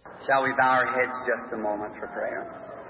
Shall we bow our heads just a moment for prayer?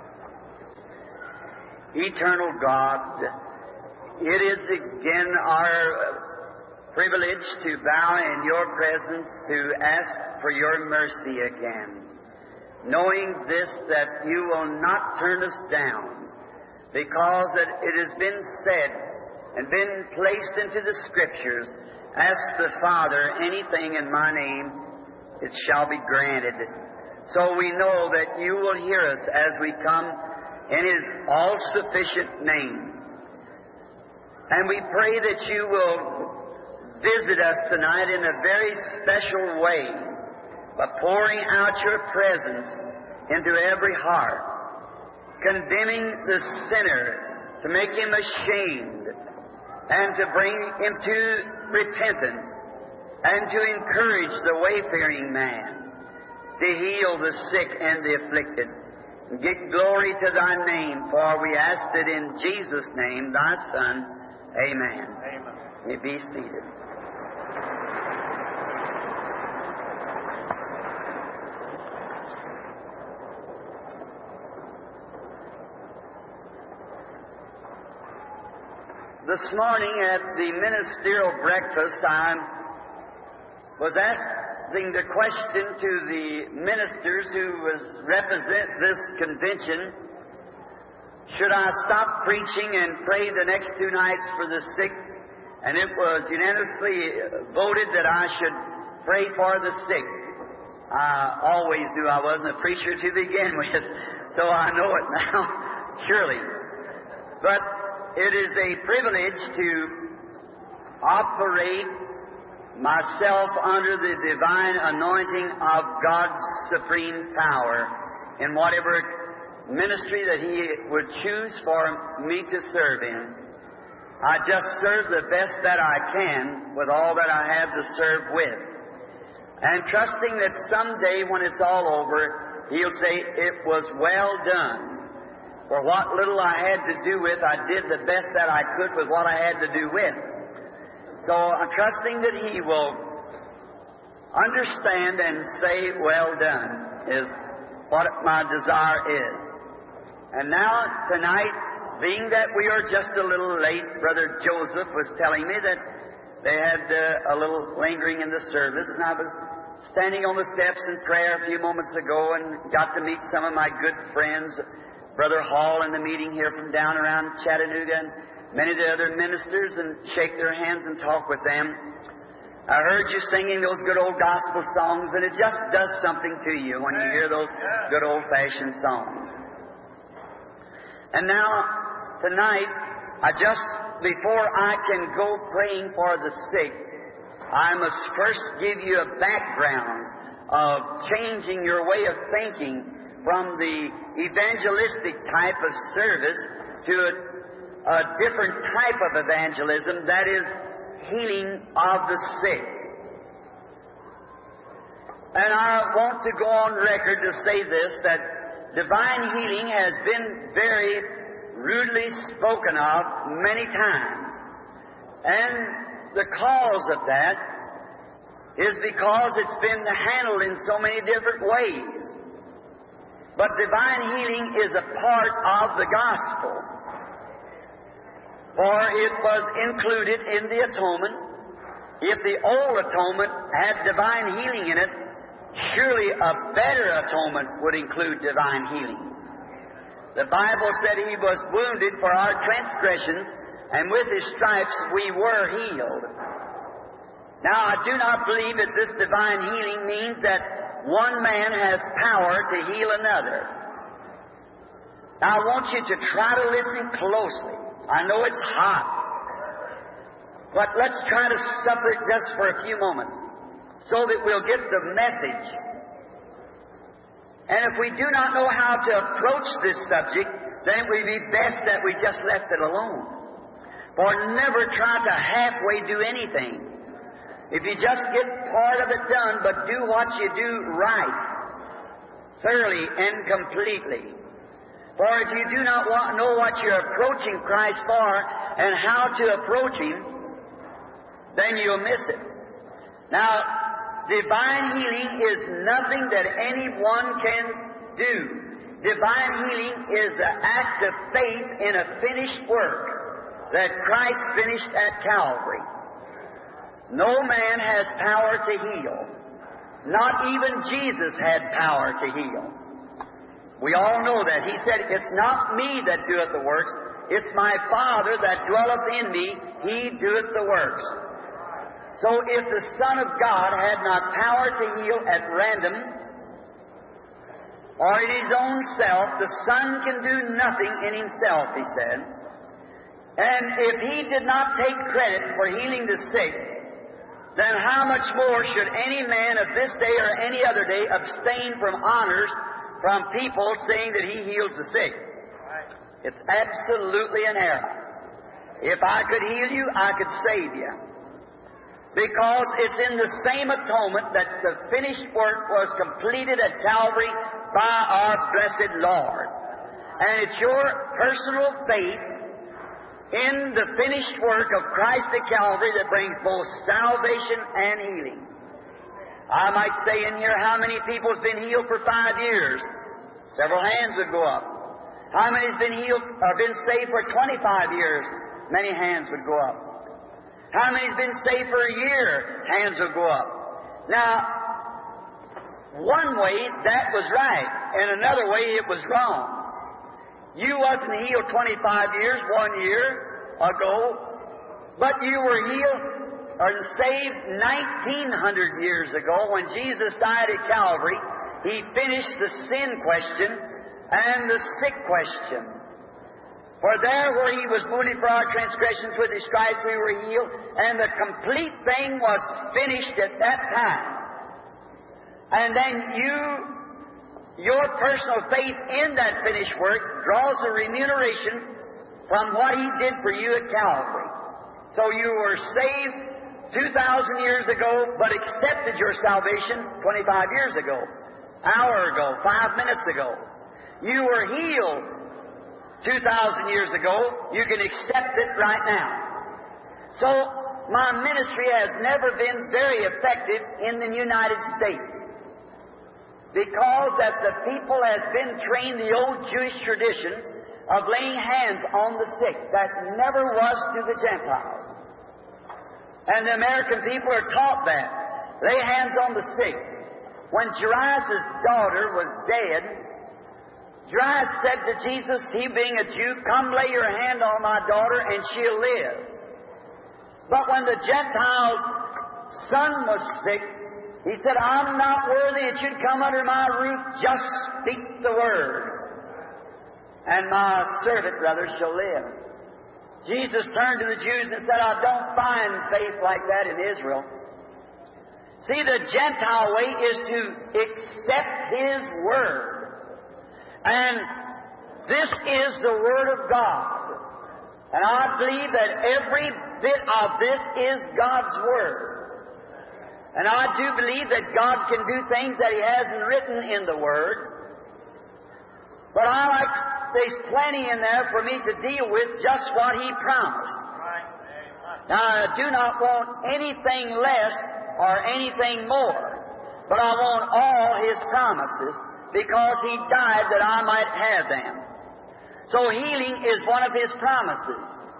Eternal God, it is again our privilege to bow in your presence to ask for your mercy again, knowing this, that you will not turn us down, because it has been said and been placed into the Scriptures, ask the Father anything in my name, it shall be granted. So we know that you will hear us as we come in His all-sufficient name. And we pray that you will visit us tonight in a very special way by pouring out your presence into every heart, condemning the sinner to make him ashamed and to bring him to repentance and to encourage the wayfaring man, to heal the sick and the afflicted. Get glory to thy name, for we ask it in Jesus' name, thy Son. Amen. Amen. You be seated. This morning at the ministerial breakfast, I was asking the question to the ministers who represent this convention, should I stop preaching and pray the next 2 nights for the sick? And it was unanimously voted that I should pray for the sick. I always knew I wasn't a preacher to begin with, so I know it now, surely. But it is a privilege to operate myself under the divine anointing of God's supreme power in whatever ministry that He would choose for me to serve in. I just serve the best that I can with all that I have to serve with, and trusting that someday when it's all over, He'll say, it was well done. For what little I had to do with, I did the best that I could with what I had to do with. So I'm trusting that He will understand and say, well done, is what my desire is. And now, tonight, being that we are just a little late, Brother Joseph was telling me that they had a little lingering in the service, and I was standing on the steps in prayer a few moments ago and got to meet some of my good friends, Brother Hall in the meeting here from down around Chattanooga, and many of the other ministers, and shake their hands and talk with them. I heard you singing those good old gospel songs, and it just does something to you when you hear those good old-fashioned songs. And now, tonight, before I can go praying for the sick, I must first give you a background of changing your way of thinking from the evangelistic type of service to a different type of evangelism, that is, healing of the sick. And I want to go on record to say this, that divine healing has been very rudely spoken of many times. And the cause of that is because it's been handled in so many different ways. But divine healing is a part of the gospel, for it was included in the atonement. If the old atonement had divine healing in it, surely a better atonement would include divine healing. The Bible said He was wounded for our transgressions, and with His stripes we were healed. Now, I do not believe that this divine healing means that one man has power to heal another. Now, I want you to try to listen closely. I know it's hot, but let's try to suffer it just for a few moments so that we'll get the message. And if we do not know how to approach this subject, then it would be best that we just left it alone. For never try to halfway do anything. If you just get part of it done, but do what you do right, thoroughly and completely. For if you do not know what you're approaching Christ for and how to approach Him, then you'll miss it. Now, divine healing is nothing that anyone can do. Divine healing is the act of faith in a finished work that Christ finished at Calvary. No man has power to heal. Not even Jesus had power to heal. We all know that. He said, "It's not me that doeth the works, it's my Father that dwelleth in me, He doeth the works." So if the Son of God had not power to heal at random or in His own self, the Son can do nothing in Himself, He said. And if He did not take credit for healing the sick, then how much more should any man of this day or any other day abstain from honors from people saying that he heals the sick? It's absolutely an error. If I could heal you, I could save you. Because it's in the same atonement that the finished work was completed at Calvary by our blessed Lord. And it's your personal faith in the finished work of Christ at Calvary that brings both salvation and healing. I might say in here, how many people's been healed for 5 years? Several hands would go up. How many's been healed or been saved for 25 years? Many hands would go up. How many's been saved for a year? Hands would go up. Now, one way that was right, and another way it was wrong. You wasn't healed 25 years, 1 year ago, but you were healed or saved 1900 years ago when Jesus died at Calvary. He finished the sin question and the sick question. For there where He was wounded for our transgressions, with His stripes we were healed, and the complete thing was finished at that time. And then your personal faith in that finished work draws a remuneration from what He did for you at Calvary. So you were saved 2,000 years ago, but accepted your salvation 25 years ago, hour ago, 5 minutes ago. You were healed 2,000 years ago. You can accept it right now. So my ministry has never been very effective in the United States, because that the people has been trained the old Jewish tradition of laying hands on the sick. That never was to the Gentiles. And the American people are taught that. Lay hands on the sick. When Jairus' daughter was dead, Jairus said to Jesus, he being a Jew, "Come lay your hand on my daughter and she'll live." But when the Gentile's son was sick, he said, "I'm not worthy that you'd come under my roof. Just speak the word, and my servant, brother, shall live." Jesus turned to the Jews and said, "I don't find faith like that in Israel." See, the Gentile way is to accept His word. And this is the Word of God. And I believe that every bit of this is God's Word. And I do believe that God can do things that He hasn't written in the Word. But there's plenty in there for me to deal with just what He promised. Now, I do not want anything less or anything more, but I want all His promises, because He died that I might have them. So healing is one of His promises.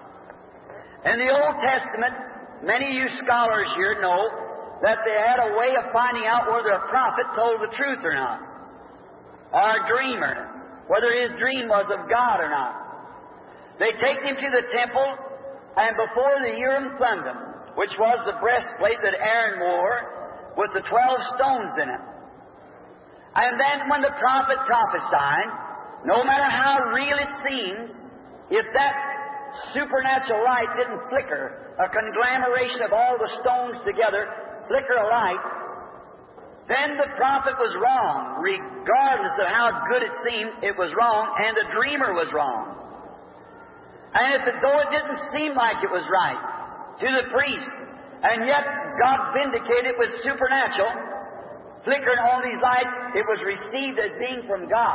In the Old Testament, many of you scholars here know that they had a way of finding out whether a prophet told the truth or not, or a dreamer, whether his dream was of God or not. They take him to the temple, and before the Urim Thummim, which was the breastplate that Aaron wore with the 12 stones in it. And then when the prophet prophesied, no matter how real it seemed, if that supernatural light didn't flicker, a conglomeration of all the stones together, flicker a light, then the prophet was wrong. Regardless of how good it seemed, it was wrong, and the dreamer was wrong. And though it didn't seem like it was right to the priest, and yet God vindicated it with supernatural, flickering on these lights, it was received as being from God.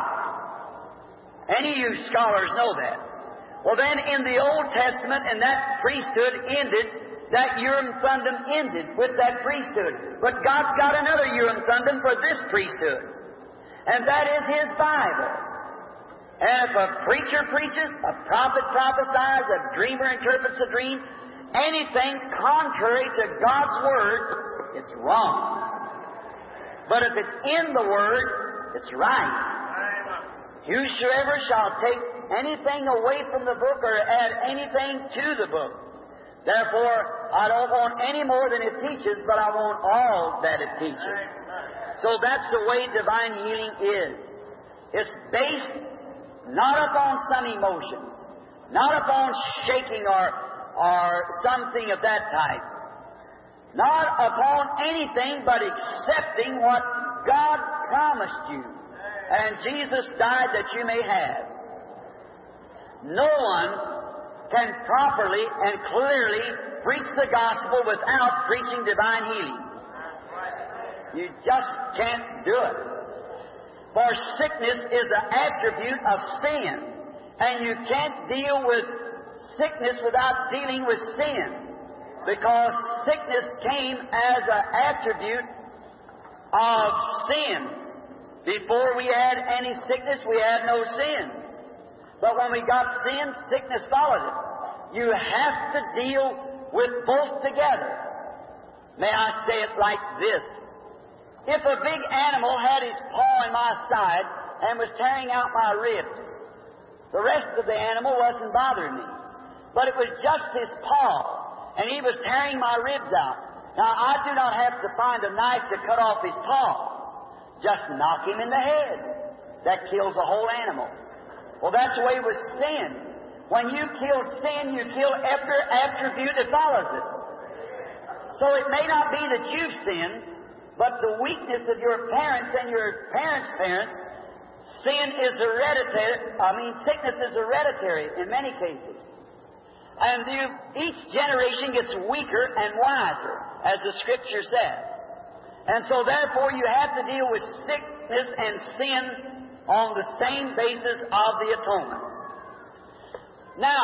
Any of you scholars know that. Well, then in the Old Testament, and that priesthood ended that Urim Thummim ended with that priesthood. But God's got another Urim Thummim for this priesthood. And that is His Bible. And if a preacher preaches, a prophet prophesies, a dreamer interprets a dream, anything contrary to God's Word, it's wrong. But if it's in the Word, it's right. Whosoever shall take anything away from the book or add anything to the book. Therefore, I don't want any more than it teaches, but I want all that it teaches. So that's the way divine healing is. It's based not upon some emotion, not upon shaking or something of that type, not upon anything but accepting what God promised you. And Jesus died that you may have. No one can properly and clearly preach the gospel without preaching divine healing. You just can't do it. For sickness is an attribute of sin, and you can't deal with sickness without dealing with sin, because sickness came as an attribute of sin. Before we had any sickness, we had no sin. But when we got sin, sickness followed it. You have to deal with both together. May I say it like this? If a big animal had his paw in my side and was tearing out my ribs, the rest of the animal wasn't bothering me. But it was just his paw, and he was tearing my ribs out. Now, I do not have to find a knife to cut off his paw. Just knock him in the head. That kills the whole animal. Well, that's the way with sin. When you kill sin, you kill every attribute that follows it. So it may not be that you've sinned, but the weakness of your parents and your parents' parents, sickness is hereditary in many cases. And each generation gets weaker and wiser, as the Scripture says. And so therefore you have to deal with sickness and sin on the same basis of the atonement. Now,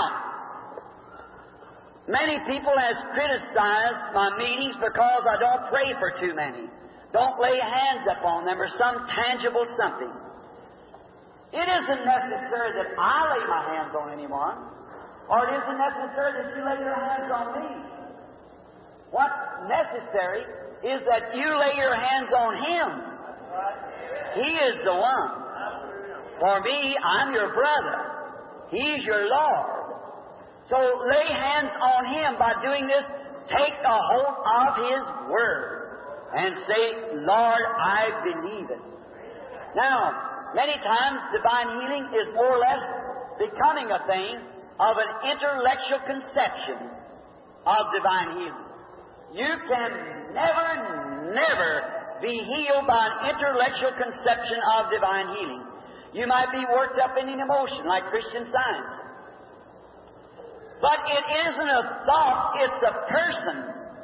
many people has criticized my meetings because I don't pray for too many. Don't lay hands upon them or some tangible something. It isn't necessary that I lay my hands on anyone, or it isn't necessary that you lay your hands on me. What's necessary is that you lay your hands on Him. He is the one. For me, I'm your brother. He's your Lord. So lay hands on Him. By doing this, take a hold of His Word and say, Lord, I believe it. Now, many times divine healing is more or less becoming a thing of an intellectual conception of divine healing. You can never be healed by an intellectual conception of divine healing. You might be worked up in an emotion, like Christian Science. But it isn't a thought, it's a person.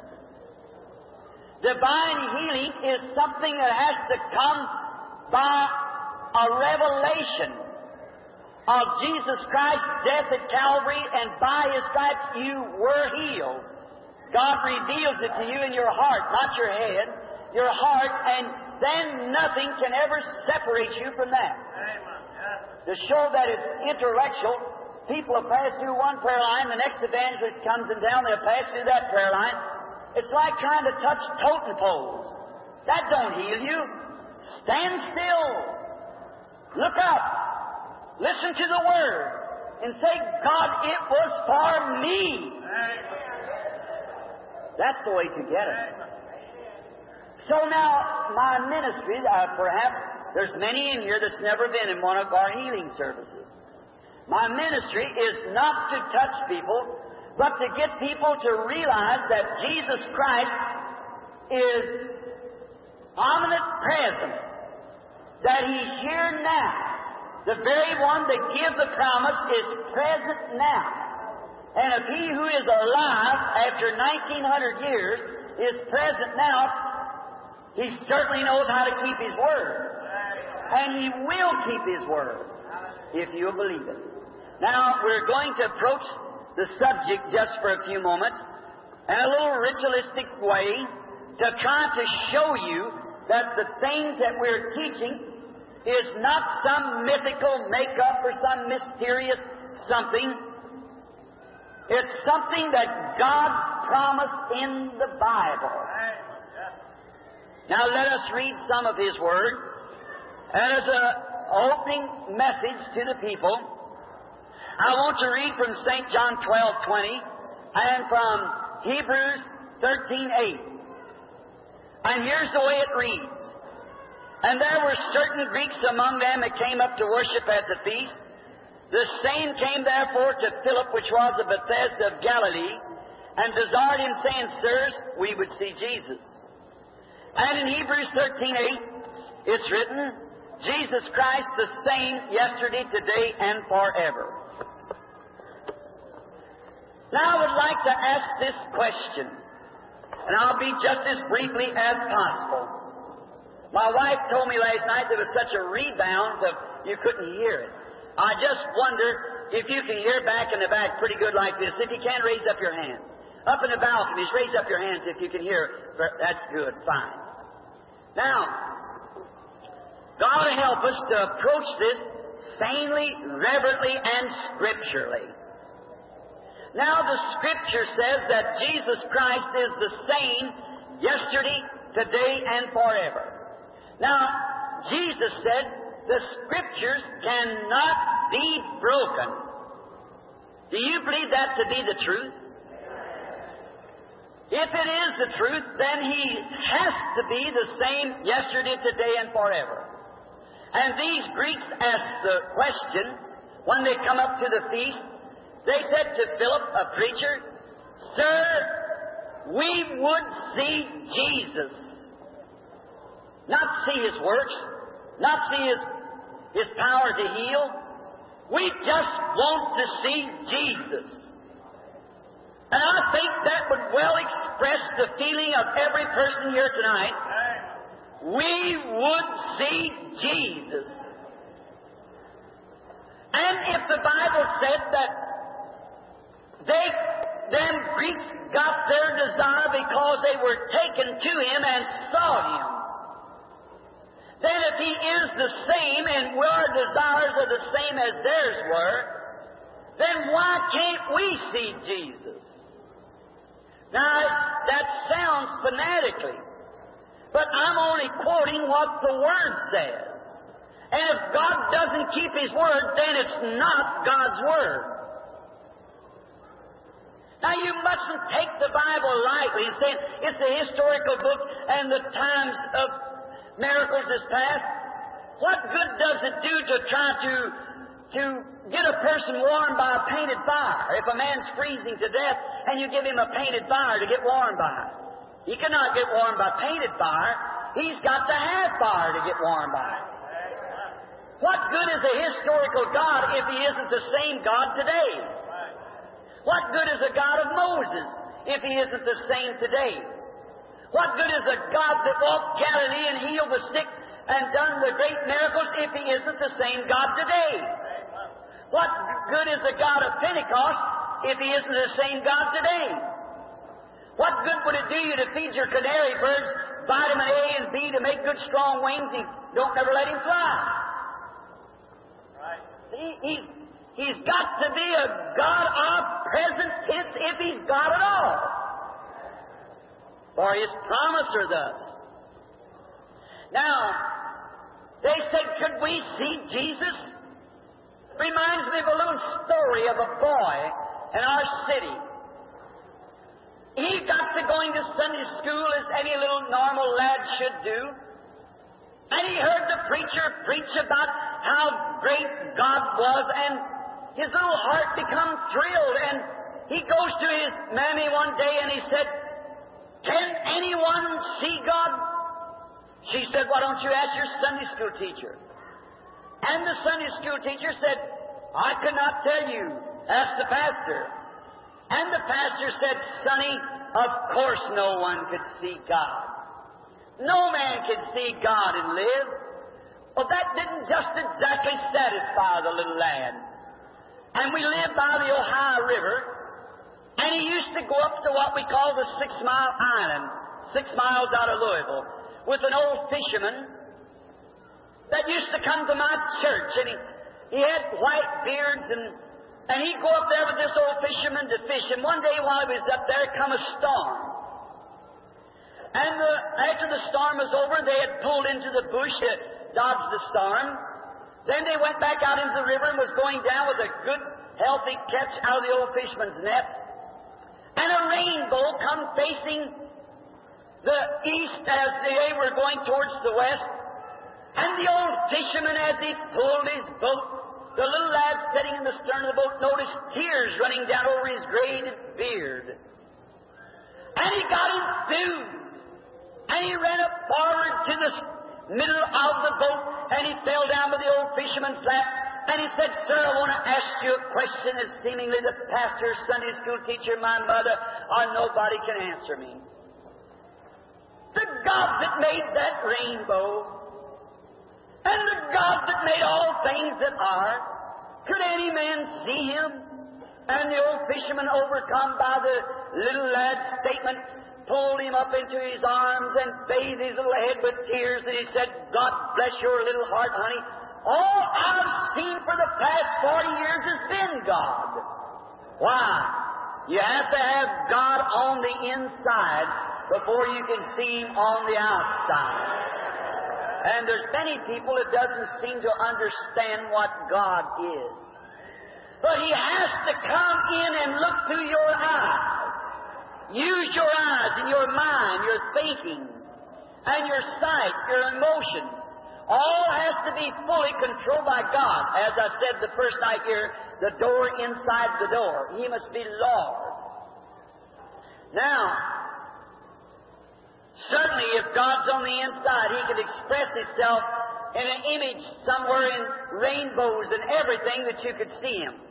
Divine healing is something that has to come by a revelation of Jesus Christ's death at Calvary, and by His stripes you were healed. God reveals it to you in your heart, not your head, your heart, and then nothing can ever separate you from that. To show that it's intellectual, people will pass through one prayer line, the next evangelist comes and down, they'll pass through that prayer line. It's like trying to touch totem poles. That don't heal you. Stand still. Look up. Listen to the Word. And say, God, it was for me. That's the way to get it. So now, my ministry, perhaps there's many in here that's never been in one of our healing services. My ministry is not to touch people, but to get people to realize that Jesus Christ is omnipresent, that He's here now. The very one that gives the promise is present now. And if He who is alive after 1900 years is present now, He certainly knows how to keep His Word. And He will keep His Word, if you'll believe it. Now, we're going to approach the subject just for a few moments, and a little ritualistic way to try to show you that the things that we're teaching is not some mythical make-up or some mysterious something. It's something that God promised in the Bible. Now let us read some of His Word. And as an opening message to the people, I want to read from St. John 12:20 and from Hebrews 13:8. And here's the way it reads. And there were certain Greeks among them that came up to worship at the feast. The same came therefore to Philip, which was of Bethsaida of Galilee, and desired him, saying, Sirs, we would see Jesus. And in Hebrews 13:8, it's written, Jesus Christ the same yesterday, today, and forever. Now I would like to ask this question, and I'll be just as briefly as possible. My wife told me last night there was such a rebound that you couldn't hear it. I just wonder if you can hear back in the back pretty good like this. If you can, raise up your hands. Up in the balconies, raise up your hands if you can hear. That's good. Fine. Now, God help us to approach this sanely, reverently, and scripturally. Now, the Scripture says that Jesus Christ is the same yesterday, today, and forever. Now, Jesus said the Scriptures cannot be broken. Do you believe that to be the truth? If it is the truth, then He has to be the same yesterday, today, and forever. And these Greeks asked the question when they come up to the feast. They said to Philip, a preacher, Sir, we would see Jesus. Not see His works, not see His power to heal. We just want to see Jesus. And I think that would well express the feeling of every person here tonight. We would see Jesus. And if the Bible said that them Greeks got their desire because they were taken to Him and saw Him, then if He is the same and our desires are the same as theirs were, then why can't we see Jesus? Now, that sounds fanatically, but I'm only quoting what the Word says. And if God doesn't keep His Word, then it's not God's Word. Now, you mustn't take the Bible lightly and say it's a historical book and the times of miracles is past. What good does it do to try to get a person warmed by a painted fire? If a man's freezing to death and you give him a painted fire to get warmed by, he cannot get warmed by painted fire. He's got to have fire to get warmed by. What good is a historical God if He isn't the same God today? What good is a God of Moses if He isn't the same today? What good is a God that walked Galilee and healed the sick and done the great miracles if He isn't the same God today? What good is a God of Pentecost if He isn't the same God today? What good would it do you to feed your canary birds vitamin A and B to make good strong wings and don't ever let him fly? Right. See, He's got to be a God of present tense if He's God at all. For His promise are thus. Now, they said, could we see Jesus? Reminds me of a little story of a boy in our city. He got to going to Sunday school as any little normal lad should do. And he heard the preacher preach about how great God was, and his little heart become thrilled. And he goes to his mammy one day and he said, can anyone see God? She said, why don't you ask your Sunday school teacher? And the Sunday school teacher said, I could not tell you. Ask the pastor. And the pastor said, Sonny, of course no one could see God. No man could see God and live. Well, that didn't just exactly satisfy the little lad. And we lived by the Ohio River, And he used to go up to what we call the 6 Mile Island, 6 miles out of Louisville, with an old fisherman that used to come to my church. And he had white beards, and he'd go up there with this old fisherman to fish. And one day while he was up there, come a storm. And after the storm was over, they had pulled into the bush to dodge the storm. Then they went back out into the river and was going down with a good, healthy catch out of the old fisherman's net. And a rainbow come facing the east as they were going towards the west. And the old fisherman, as he pulled his boat, the little lad sitting in the stern of the boat noticed tears running down over his gray beard. And he got enthused. And he ran up forward to the middle of the boat, and he fell down by the old fisherman's lap. And he said, "Sir, I want to ask you a question as seemingly the pastor, Sunday school teacher, my mother, or nobody can answer me. The God that made that rainbow, and the God that made all things that are, could any man see Him?" And the old fisherman, overcome by the little lad's statement, pulled him up into his arms and bathed his little head with tears, and he said, "God bless your little heart, honey. All I've seen for the past 40 years has been God." Why? You have to have God on the inside before you can see Him on the outside. And there's many people that doesn't seem to understand what God is. But He has to come in and look through your eyes. Use your eyes and your mind, your thinking, and your sight, your emotions. All has to be fully controlled by God. As I said the first night here, the door inside the door. He must be Lord. Now, certainly if God's on the inside, He can express Himself in an image somewhere in rainbows and everything that you could see Him.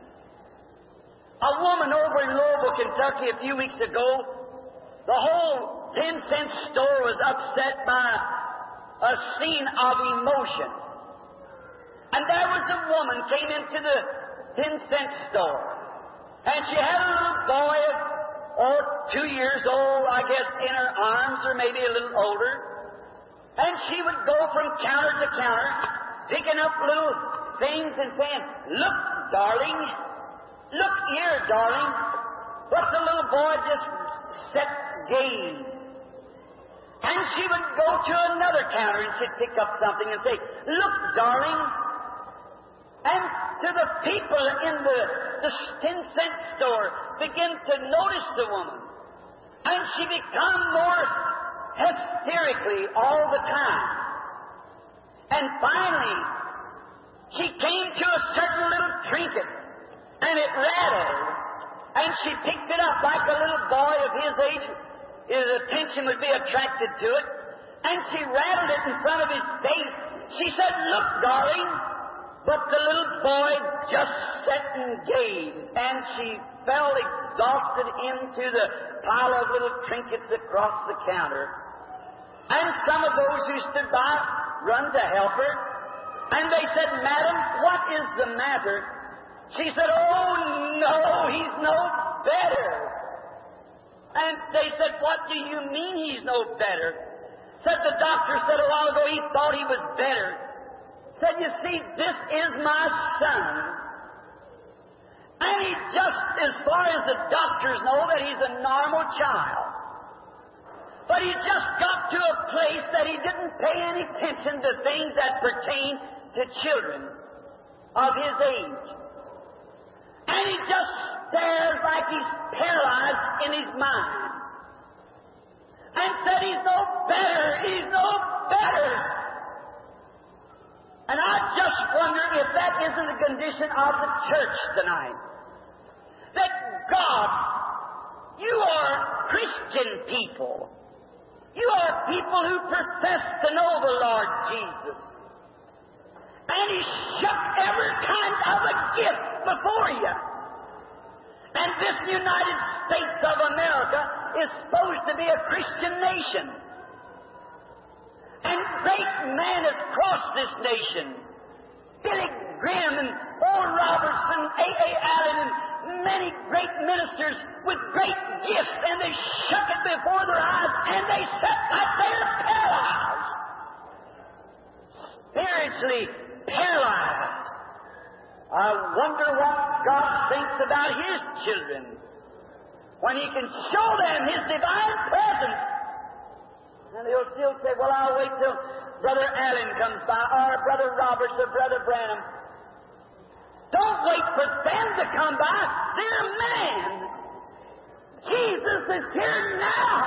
A woman over in Louisville, Kentucky, a few weeks ago, the whole 10-cent store was upset by a scene of emotion. And there was a woman came into the 10-cent store, and she had a little boy of 2 years old, I guess, in her arms, or maybe a little older. And she would go from counter to counter, picking up little things and saying, "Look, darling. Look here, darling." But the little boy just sat gaze. And she would go to another counter and she'd pick up something and say, "Look, darling." And to the people in the 10-cent store begin to notice the woman. And she become more hysterically all the time. And finally, she came to a certain little trinket, and it rattled. And she picked it up like a little boy of his age. His attention would be attracted to it. And she rattled it in front of his face. She said, "Look, darling." But the little boy just sat and gazed. And she fell exhausted into the pile of little trinkets across the counter. And some of those who stood by run to help her. And they said, "Madam, what is the matter?" She said, "Oh, no, he's no better." And they said, "What do you mean he's no better?" Said the doctor said a while ago he thought he was better. Said, "You see, this is my son. And he just, as far as the doctors know, that he's a normal child. But he just got to a place that he didn't pay any attention to things that pertain to children of his age. And he just stares like he's paralyzed in his mind. And said he's no better, he's no better." And I just wonder if that isn't the condition of the church tonight. That God, you are Christian people. You are people who profess to know the Lord Jesus. And He shut every kind of a gift before you. And this United States of America is supposed to be a Christian nation. And great man has crossed this nation. Billy Grimm and Oral Roberts and A.A. Allen and many great ministers with great gifts, and they shook it before their eyes, and they sat like they're paralyzed. Spiritually paralyzed. I wonder what God thinks about His children when He can show them His divine presence. And they'll still say, well, I'll wait till Brother Allen comes by, or Brother Roberts, or Brother Branham. Don't wait for them to come by. They're man. Jesus is here now,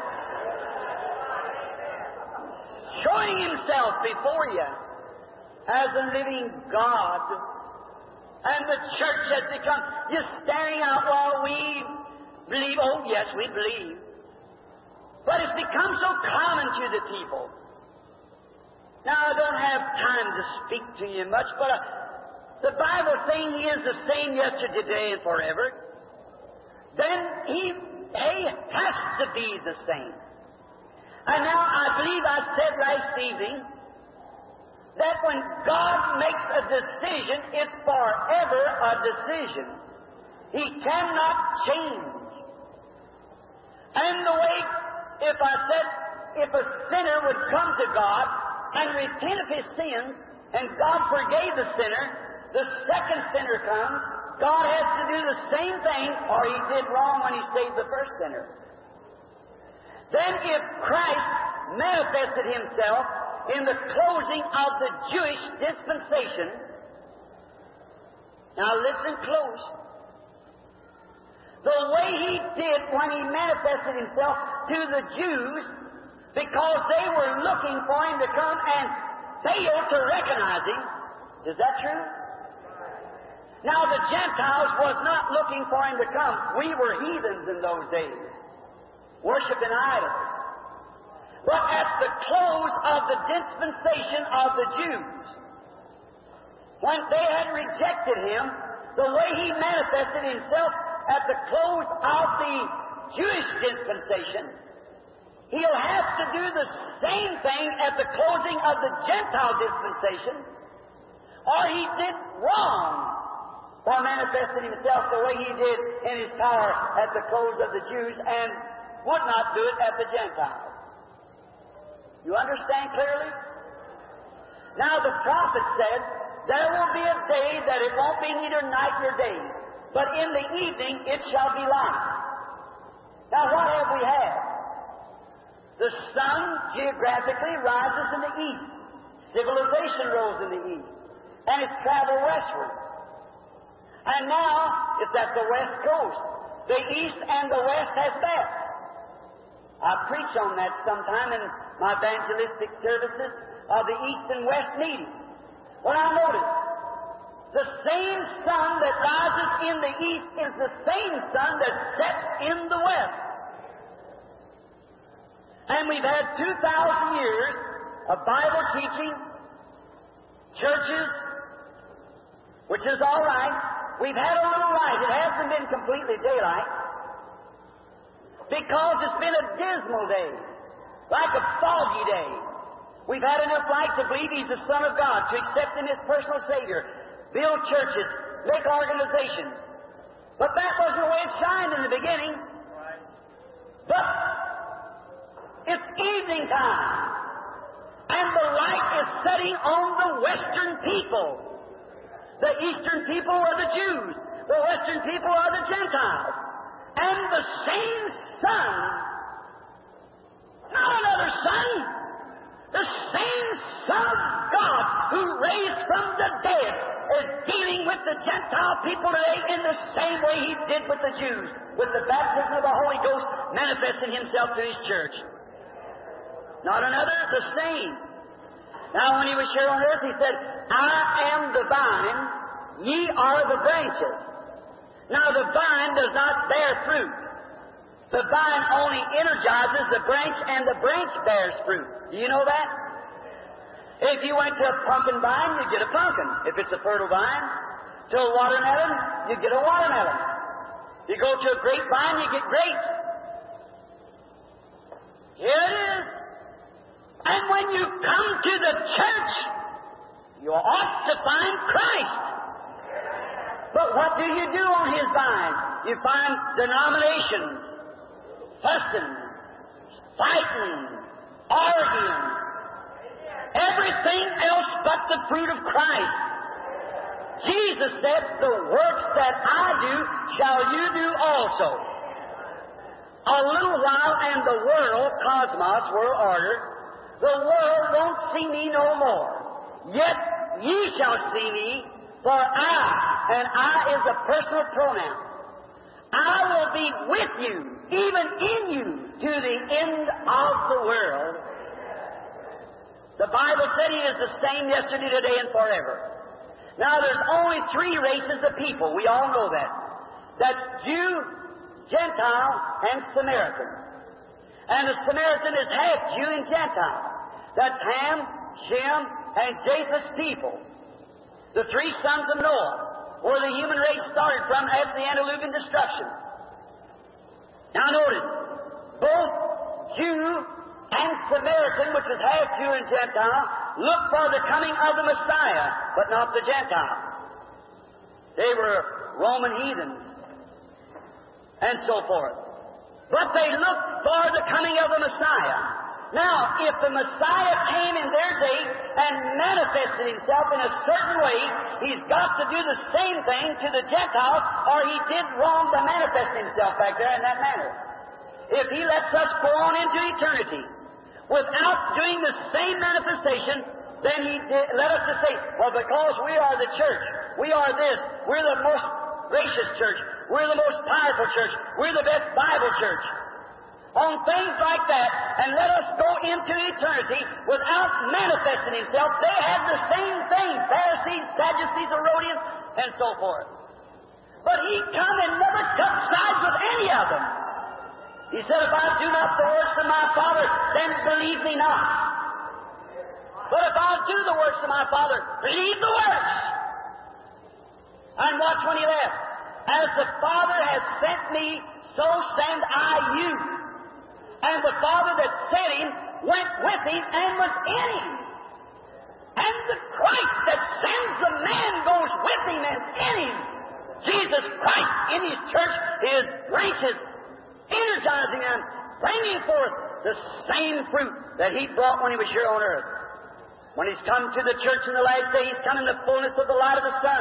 showing Himself before you as a living God. And the church has become just staring out while we believe. Oh, yes, we believe. But it's become so common to the people. Now, I don't have time to speak to you much, but the Bible saying He is the same yesterday, today, and forever. Then He has to be the same. And now I believe I said last evening that when God makes a decision, it's forever a decision. He cannot change. And the way, if I said, if a sinner would come to God and repent of his sins, and God forgave the sinner, the second sinner comes, God has to do the same thing, or He did wrong when He saved the first sinner. Then if Christ manifested Himself in the closing of the Jewish dispensation, now listen close, the way He did when He manifested Himself to the Jews, because they were looking for Him to come and failed to recognize Him. Is that true? Now the Gentiles was not looking for Him to come. We were heathens in those days, worshiping idols. But at the close of the dispensation of the Jews, when they had rejected Him, the way He manifested Himself at the close of the Jewish dispensation, He'll have to do the same thing at the closing of the Gentile dispensation, or He did wrong by manifesting Himself the way He did in His power at the close of the Jews and would not do it at the Gentiles. You understand clearly? Now the prophet said, there will be a day that it won't be neither night nor day, but in the evening it shall be light. Now what have we had? The sun geographically rises in the east. Civilization rose in the east. And it's traveled westward. And now it's at the west coast. The east and the west has met. I preach on that sometime in my evangelistic services of the east and west meeting. When I notice the same sun that rises in the east is the same sun that sets in the west. And we've had 2,000 years of Bible teaching, churches, which is all right. We've had a little light. It hasn't been completely daylight because it's been a dismal day, like a foggy day. We've had enough light to believe He's the Son of God, to accept Him as personal Savior, build churches, make organizations. But that wasn't the way it shined in the beginning. But it's evening time, and the light is setting on the Western people. The Eastern people are the Jews. The Western people are the Gentiles. And the same sun, not another sun, the same Son of God who raised from the dead is dealing with the Gentile people today in the same way He did with the Jews, with the baptism of the Holy Ghost manifesting Himself to His church. Not another, the same. Now, when He was here on earth, He said, I am the vine, ye are the branches. Now, the vine does not bear fruit. The vine only energizes the branch, and the branch bears fruit. Do you know that? If you went to a pumpkin vine, you get a pumpkin. If it's a fertile vine, to a watermelon, you get a watermelon. You go to a grapevine, you get grapes. Here it is. And when you come to the church, You ought to find Christ. But what do you do on His vine? You find denominations, fussing, fighting, arguing, everything else but the fruit of Christ. Jesus said, the works that I do shall you do also. A little while and the world, cosmos, world order, the world won't see me no more. Yet ye shall see me, for I, and I is a personal pronoun, I will be with you, even in you, to the end of the world. The Bible said He is the same yesterday, today, and forever. Now, there's only three races of people. We all know that. That's Jew, Gentile, and Samaritan. And the Samaritan is half Jew and Gentile. That's Ham, Shem, and Japheth's people. The three sons of Noah, where the human race started from after the antediluvian destruction. Now notice, both Jew and Samaritan, which is half Jew and Gentile, look for the coming of the Messiah, but not the Gentile. They were Roman heathens, and so forth. But they looked for the coming of the Messiah. Now, if the Messiah came in their day and manifested Himself in a certain way, He's got to do the same thing to the Gentiles, or He did wrong to manifest Himself back there in that manner. If He lets us go on into eternity without doing the same manifestation, then He let us to say, well, because we are the church, we are this, we're the most gracious church, we're the most powerful church, we're the best Bible church. On things like that, and let us go into eternity without manifesting Himself. They had the same thing, Pharisees, Sadducees, Herodians, and so forth. But He come and never took sides with any of them. He said, if I do not the works of my Father, then believe me not. But if I do the works of my Father, believe the works. And watch when He left. As the Father has sent me, so send I you. And the Father that sent Him went with Him and was in Him. And the Christ that sends the man goes with Him and in Him. Jesus Christ in His church is branches, energizing them, bringing forth the same fruit that He brought when He was here on earth. When He's come to the church in the last day, He's come in the fullness of the light of the sun.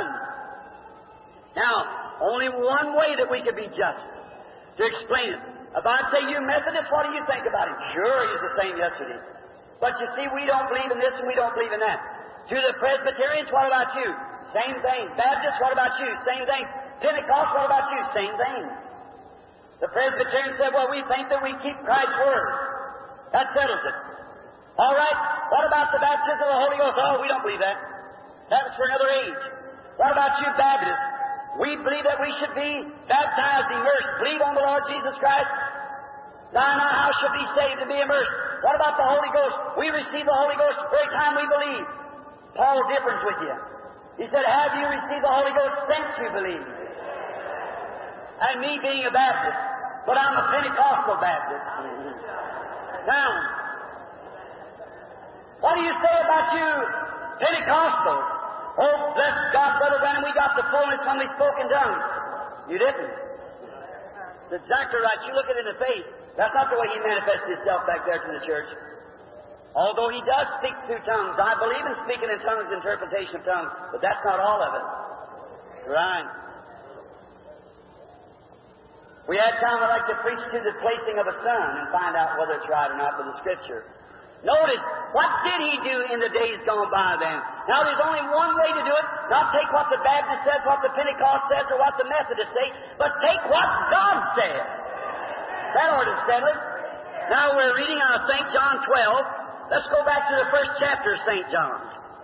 Now, only one way that we could be just to explain it. If I'd say, you Methodists, what do you think about Him? Sure, He's the same yesterday. But you see, we don't believe in this and we don't believe in that. To the Presbyterians, what about you? Same thing. Baptists, what about you? Same thing. Pentecost, what about you? Same thing. The Presbyterians said, well, we think that we keep Christ's Word. That settles it. All right, what about the baptism of the Holy Ghost? Oh, we don't believe that. That was for another age. What about you Baptists? We believe that we should be baptized, immersed, believe on the Lord Jesus Christ. Thou and I how shall be saved to be immersed. What about the Holy Ghost? We receive the Holy Ghost the very time we believe. Paul differs with you. He said, have you received the Holy Ghost since you believe? And me being a Baptist, but I'm a Pentecostal Baptist. Now, what do you say about you Pentecostals? Oh, bless God, Brother Branham, we got the fullness when we spoke in tongues. You didn't. It's exactly right. You look at it in the face. That's not the way He manifested Himself back there to the church. Although He does speak through tongues. I believe in speaking in tongues, interpretation of tongues, but that's not all of it. Right. We had time I'd like to preach to the placing of a sun and find out whether it's right or not with the Scripture. Notice, what did He do in the days gone by then? Now, there's only one way to do it. Not take what the Baptist says, what the Pentecost says, or what the Methodist say, but take what God says. That ought to settle it. Now, we're reading out of St. John 12. Let's go back to the first chapter of St. John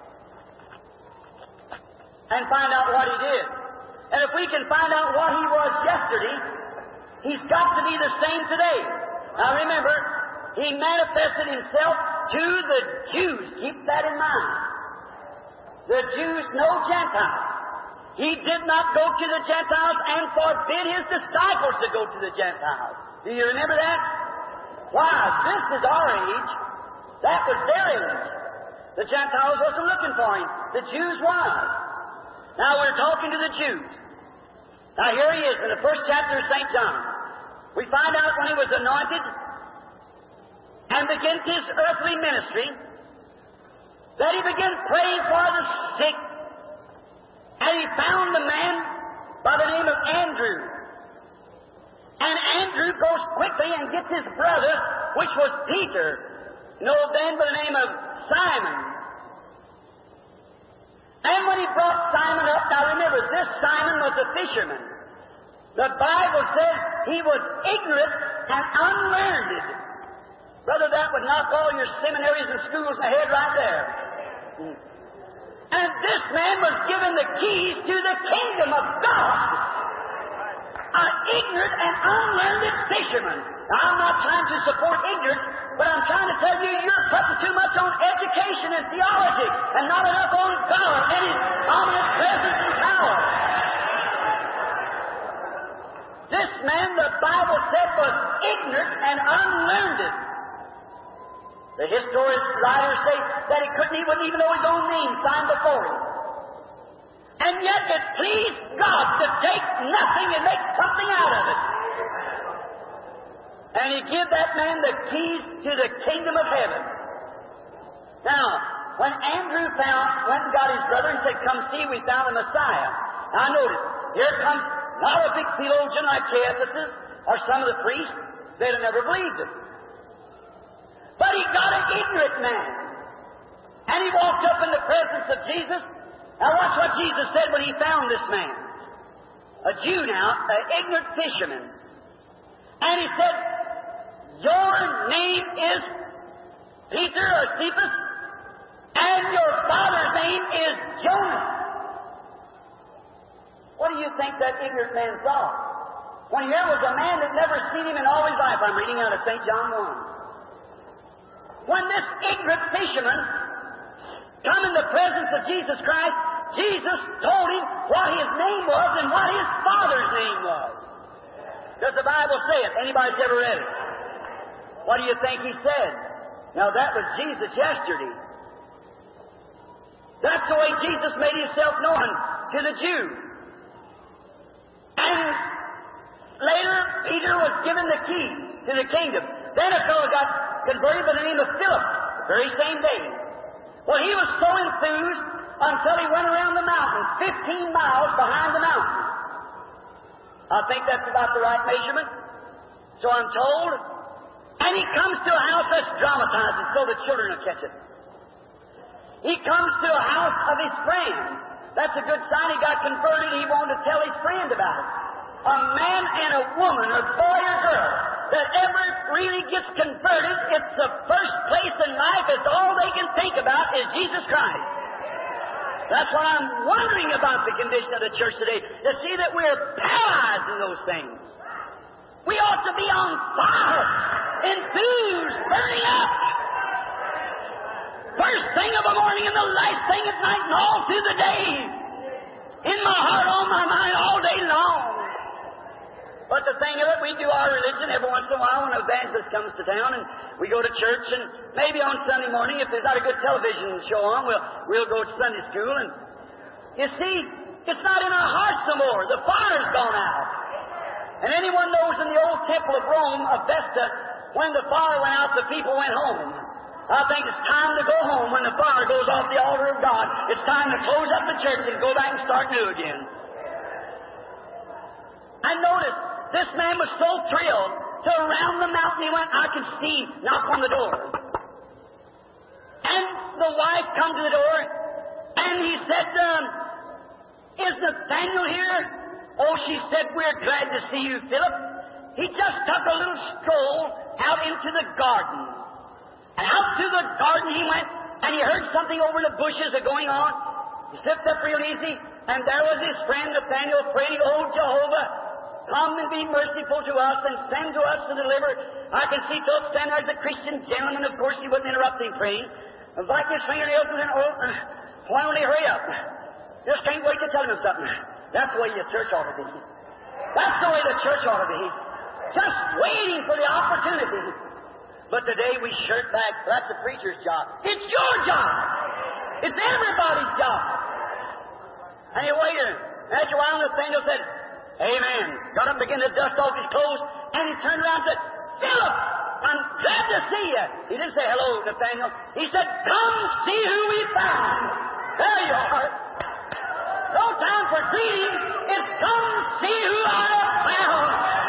and find out what He did. And if we can find out what He was yesterday, He's got to be the same today. Now, remember, He manifested Himself to the Jews. Keep that in mind. The Jews, no Gentiles. He did not go to the Gentiles and forbid His disciples to go to the Gentiles. Do you remember that? Why? This is our age. That was their age. The Gentiles wasn't looking for him. The Jews was. Now we're talking to the Jews. Now here he is in the first chapter of St. John. We find out when he was anointed and begins his earthly ministry that he began praying for the sick. And he found a man by the name of Andrew. And Andrew goes quickly and gets his brother, which was Peter, known then by the name of Simon. And when he brought Simon up, now remember, this Simon was a fisherman. The Bible says he was ignorant and unlearned. Brother, that would knock all your seminaries and schools in the head right there. And this man was given the keys to the kingdom of God. An ignorant and unlearned fisherman. Now, I'm not trying to support ignorance, but I'm trying to tell you you're putting too much on education and theology and not enough on God and His omnipresent presence and power. This man, the Bible said, was ignorant and unlearned. The historian writers say that he wouldn't even know his own name signed before him. And yet it pleased God to take nothing and make something out of it. And He gave that man the keys to the kingdom of heaven. Now, when Andrew went and got his brother and said, "Come see, we found the Messiah." Now notice, here comes not a big theologian like Caiaphas or some of the priests. They'd have never believed him. But he got an ignorant man. And he walked up in the presence of Jesus. Now watch what Jesus said when He found this man. A Jew now, an ignorant fisherman. And He said, "Your name is Peter or Cephas, and your father's name is Jonah." What do you think that ignorant man thought? When here was a man that never seen Him in all his life. I'm reading out of St. John 1. When this ignorant fisherman come in the presence of Jesus Christ, Jesus told him what his name was and what his father's name was. Does the Bible say it? Anybody's ever read it? What do you think he said? Now that was Jesus yesterday. That's the way Jesus made Himself known to the Jews. And later, Peter was given the key to the kingdom. Then a fellow got converted by the name of Philip, the very same day. Well, he was so enthused until he went around the mountain, 15 miles behind the mountain. I think that's about the right measurement. So I'm told. And he comes to a house that's dramatized so the children will catch it. He comes to a house of his friend. That's a good sign. He got converted. He wanted to tell his friend about it. A man and a woman, or boy or girl, that ever really gets converted, it's the first place in life, it's all they can think about is Jesus Christ. That's why I'm wondering about the condition of the church today, to see that we're paralyzed in those things. We ought to be on fire, enthused, burning up. First thing of the morning and the last thing at night and all through the day. In my heart, on my mind, all day long. But the thing of it, we do our religion every once in a while when an evangelist comes to town, and we go to church, and maybe on Sunday morning, if there's not a good television show on, we'll go to Sunday school. And you see, it's not in our hearts no more. The fire's gone out. And anyone knows in the old temple of Rome, of Vesta, when the fire went out, the people went home. I think it's time to go home when the fire goes off the altar of God. It's time to close up the church and go back and start new again. And notice, this man was so thrilled. So around the mountain he went. I could see, knock on the door. And the wife come to the door, and he said, "Is Nathaniel here?" "Oh," she said, "we're glad to see you, Philip." He just took a little stroll out into the garden. And out to the garden he went, and he heard something over the bushes going on. He slipped up real easy, and there was his friend Nathaniel praying, "Oh, Jehovah, come and be merciful to us and send to us to deliver." I can see Philip stand there as a Christian gentleman. Of course, he wouldn't interrupt him praying. Like his fingernails and why don't he hurry up? Just can't wait to tell him something. That's the way the church ought to be. That's the way the church ought to be. Just waiting for the opportunity. But today we shirk back. That's the preacher's job. It's your job. It's everybody's job. And he waited. After a while, Nathaniel said, Amen. Got up and began to dust off his clothes, and he turned around and said, Philip, I'm glad to see you. He didn't say hello, Nathaniel. He said, come see who we found. There you are. No time for greeting. It's come see who I have found.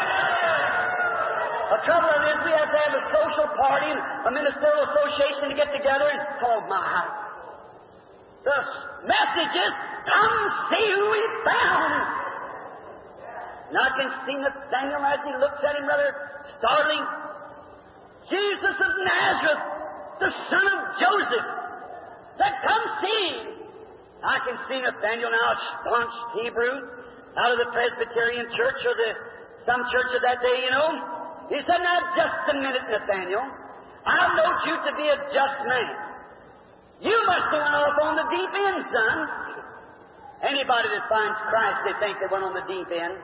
The trouble is we have to have a social party, a ministerial association to get together and oh my. The message is, come see who we found. And I can see Nathaniel as he looks at him rather startling. Jesus of Nazareth, the son of Joseph, said, come see. I can see Nathaniel now, a staunch Hebrew, out of the Presbyterian church or some church of that day, you know. He said, now just a minute, Nathaniel. I know you to be a just man. You must have went off on the deep end, son. Anybody that finds Christ, they think they went on the deep end.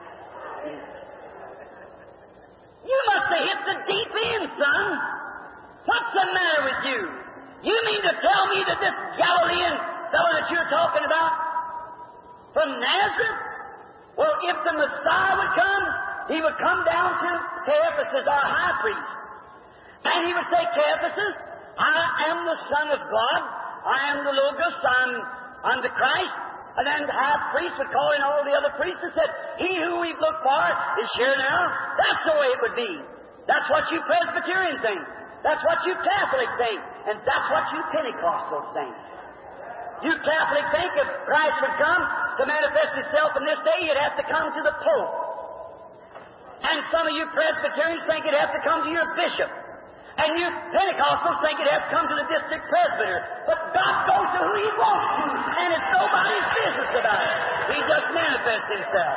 You must have hit the deep end, son. What's the matter with you? You mean to tell me that this Galilean fellow that you're talking about from Nazareth? Well, if the Messiah would come, he would come down to Caiaphas, our high priest. And he would say, Caiaphas, I am the Son of God. I am the Logos. I'm the Christ. And then the high priest would call in all the other priests and said, he who we've looked for is here now. That's the way it would be. That's what you Presbyterians think. That's what you Catholics think. And that's what you Pentecostals think. You Catholics think if Christ would come to manifest himself in this day, he'd have to come to the Pope. And some of you Presbyterians think it'd have to come to your bishop. And you Pentecostals think it'd have to come to the district presbyter. But God goes to who he wants to, and it's nobody's business about it. He just manifests himself.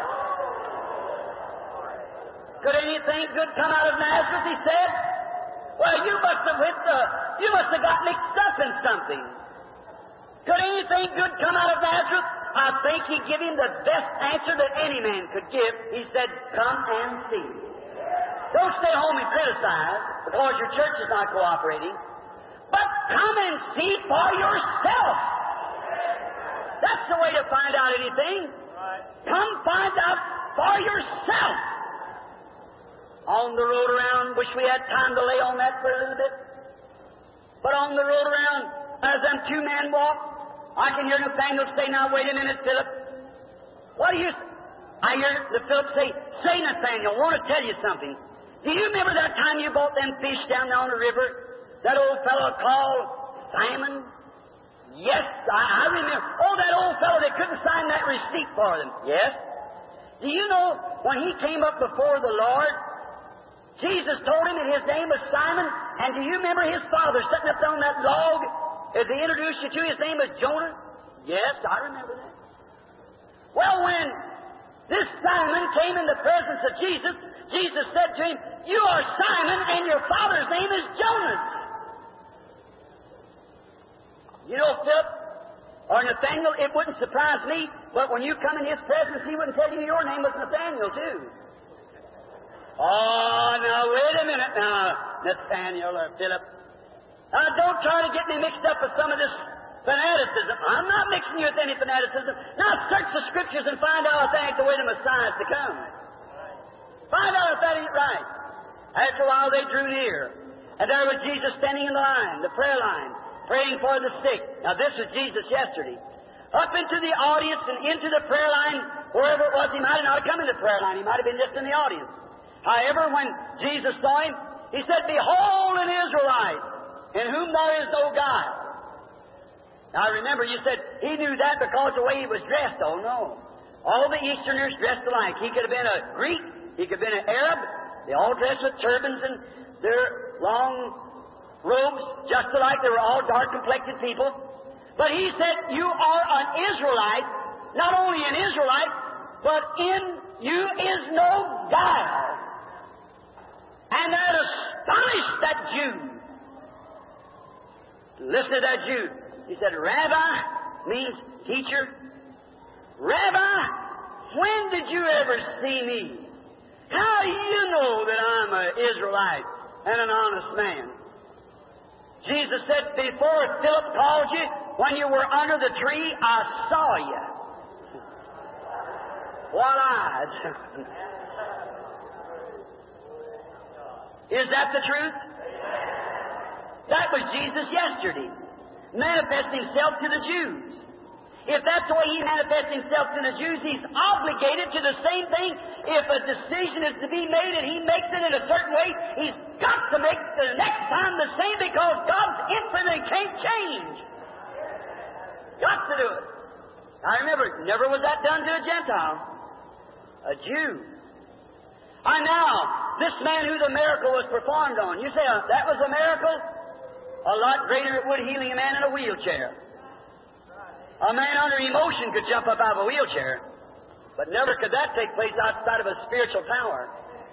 Could anything good come out of Nazareth, he said? Well, you must have got mixed up in something. Could anything good come out of Nazareth? I think he gave him the best answer that any man could give. He said, come and see. Don't stay home and criticize because your church is not cooperating. But come and see for yourself. That's the way to find out anything. Come find out for yourself. On the road around, wish we had time to lay on that for a little bit. But on the road around, as them two men walk, I can hear Nathaniel say, now wait a minute, Philip. What do you... I hear Philip say, Nathaniel, I want to tell you something. Do you remember that time you bought them fish down there on the river? That old fellow called Simon? Yes, I remember. Oh, that old fellow that couldn't sign that receipt for them. Yes. Do you know when he came up before the Lord, Jesus told him that his name was Simon, and do you remember his father sitting up on that log as they introduced you to? His name was Jonah? Yes, I remember that. Well, when this Simon came in the presence of Jesus, Jesus said to him, you are Simon, and your father's name is Jonas. You know, Philip, or Nathaniel, it wouldn't surprise me, but when you come in his presence, he wouldn't tell you your name was Nathaniel, too. Oh, now, wait a minute now, Nathaniel or Philip. Now, don't try to get me mixed up with some of this fanaticism. I'm not mixing you with any fanaticism. Now, search the Scriptures and find out if that ain't the way the Messiah is to come. Find out if that ain't right. After a while, they drew near. And there was Jesus standing in the line, the prayer line, praying for the sick. Now, this was Jesus yesterday. Up into the audience and into the prayer line, wherever it was, he might have not come in the prayer line. He might have been just in the audience. However, when Jesus saw him, he said, behold an Israelite, in whom there is no guile. Now, remember, you said he knew that because of the way he was dressed. Oh, no. All the Easterners dressed alike. He could have been a Greek. He could have been an Arab. They all dressed with turbans and their long robes, just alike. They were all dark-complected people. But he said, you are an Israelite. Not only an Israelite, but in you is no guile. And that astonished that Jew. Listen to that Jew. He said, Rabbi means teacher. Rabbi, when did you ever see me? How do you know that I'm an Israelite and an honest man? Jesus said, before Philip called you, when you were under the tree, I saw you. What eyes? Is that the truth? That was Jesus yesterday, manifesting Himself to the Jews. If that's the way He manifests Himself to the Jews, He's obligated to the same thing. If a decision is to be made and He makes it in a certain way, He's got to make the next time the same, because God's infinite and can't change. Got to do it. I remember, never was that done to a Gentile. A Jew. Now, this man who the miracle was performed on, you say, that was a miracle? A lot greater it would healing a man in a wheelchair. A man under emotion could jump up out of a wheelchair, but never could that take place outside of a spiritual power.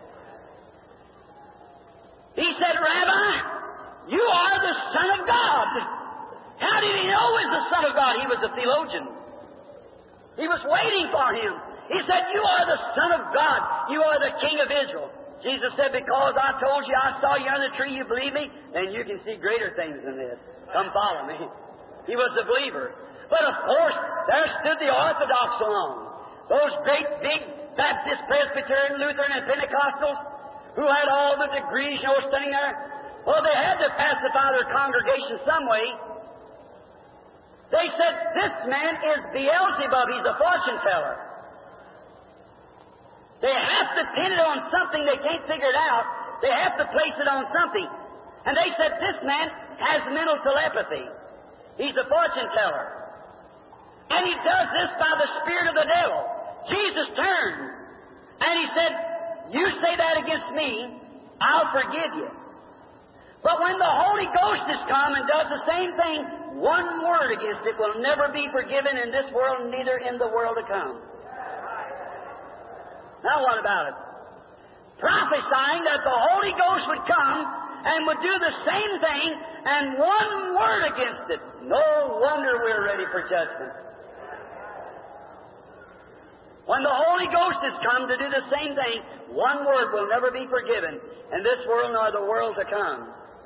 He said, Rabbi, you are the Son of God. How did he know he was the Son of God? He was a theologian. He was waiting for him. He said, you are the Son of God. You are the King of Israel. Jesus said, because I told you I saw you under the tree, you believe me? Then you can see greater things than this. Come follow me. He was a believer. But of course, there stood the Orthodox along. Those great big Baptist, Presbyterian, Lutheran, and Pentecostals who had all the degrees, standing there. Well, they had to pacify their congregation some way. They said, this man is Beelzebub. He's a fortune teller. They have to pin it on something. They can't figure it out. They have to place it on something. And they said, this man has mental telepathy. He's a fortune teller. And he does this by the spirit of the devil. Jesus turned and He said, you say that against me, I'll forgive you. But when the Holy Ghost has come and does the same thing, one word against it will never be forgiven in this world, neither in the world to come. Now what about it? Prophesying that the Holy Ghost would come and would do the same thing, and one word against it. No wonder we're ready for judgment. When the Holy Ghost has come to do the same thing, one word will never be forgiven in this world nor the world to come.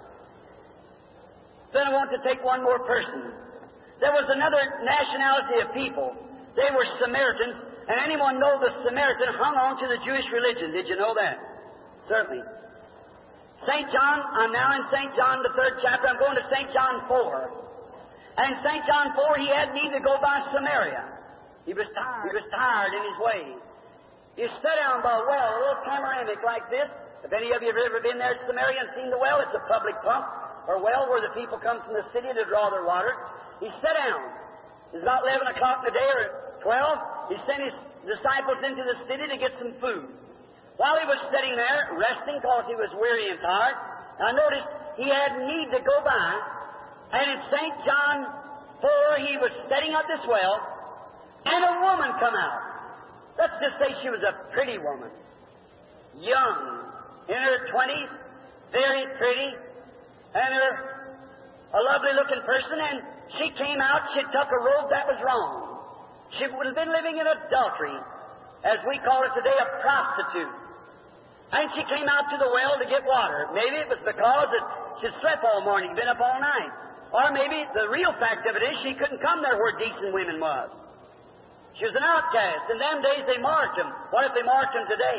Then I want to take one more person. There was another nationality of people. They were Samaritans, and anyone know the Samaritan hung on to the Jewish religion. Did you know that? Certainly. St. John, I'm now in St. John, the 3rd chapter. I'm going to St. John 4. And St. John 4, he had need to go by Samaria. He was tired in his ways. You sat down by a well, a little panoramic like this. If any of you have ever been there at Samaria and seen the well, it's a public pump or well where the people come from the city to draw their water. He sat down. It was about 11 o'clock in the day or 12. He sent his disciples into the city to get some food. While he was sitting there, resting because he was weary and tired, I noticed he had need to go by. And in St. John 4, he was setting up this well, and a woman come out. Let's just say she was a pretty woman. Young, in her 20s, very pretty, and a lovely-looking person, and she came out, she took a robe that was wrong. She would have been living in adultery, as we call it today, a prostitute. And she came out to the well to get water. Maybe it was because she slept all morning, been up all night. Or maybe the real fact of it is she couldn't come there where decent women was. She was an outcast. In them days they marked them. What if they marked them today?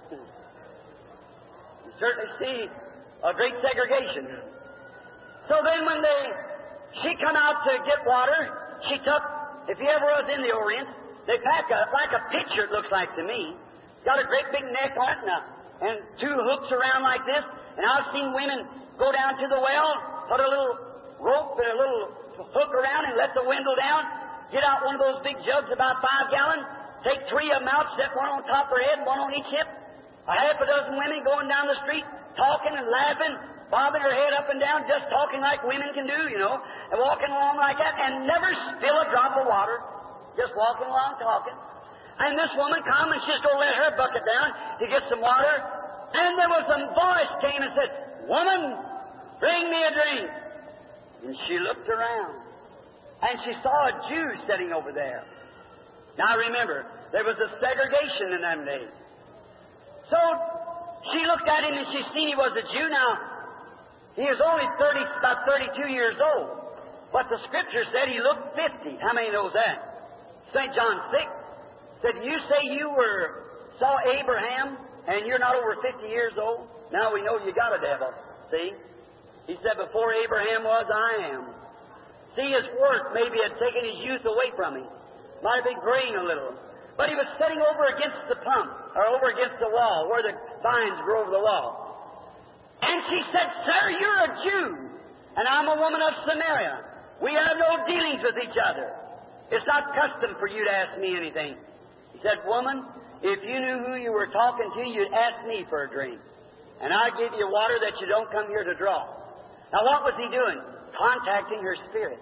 You certainly see a great segregation. So then when she come out to get water, she took, if you ever was in the Orient, they pack like a pitcher, it looks like to me. Got a great big neck on it and two hooks around like this. And I've seen women go down to the well, put a little rope and a little hook around and let the windle down. Get out one of those big jugs, about 5 gallons, take 3 of them out, set one on top of her head, one on each hip. A half a dozen women going down the street, talking and laughing, bobbing her head up and down, just talking like women can do, and walking along like that, and never spill a drop of water, just walking along talking. And this woman come and she's going to let her bucket down to get some water, and there was some voice came and said, "Woman, bring me a drink." And she looked around. And she saw a Jew sitting over there. Now remember, there was a segregation in them days. So she looked at him and she seen he was a Jew. Now, he was only about 32 years old. But the Scripture said he looked 50. How many knows that? St. John 6 said, you say you saw Abraham and you're not over 50 years old? Now we know you got a devil. See? He said, before Abraham was, I am. See, his work maybe had taken his youth away from him. Might have been graying a little. But he was sitting over against the pump, or over against the wall, where the vines grew over the wall. And she said, Sir, you're a Jew, and I'm a woman of Samaria. We have no dealings with each other. It's not custom for you to ask me anything. He said, Woman, if you knew who you were talking to, you'd ask me for a drink. And I'd give you water that you don't come here to draw. Now, what was he doing? Contacting her spirit.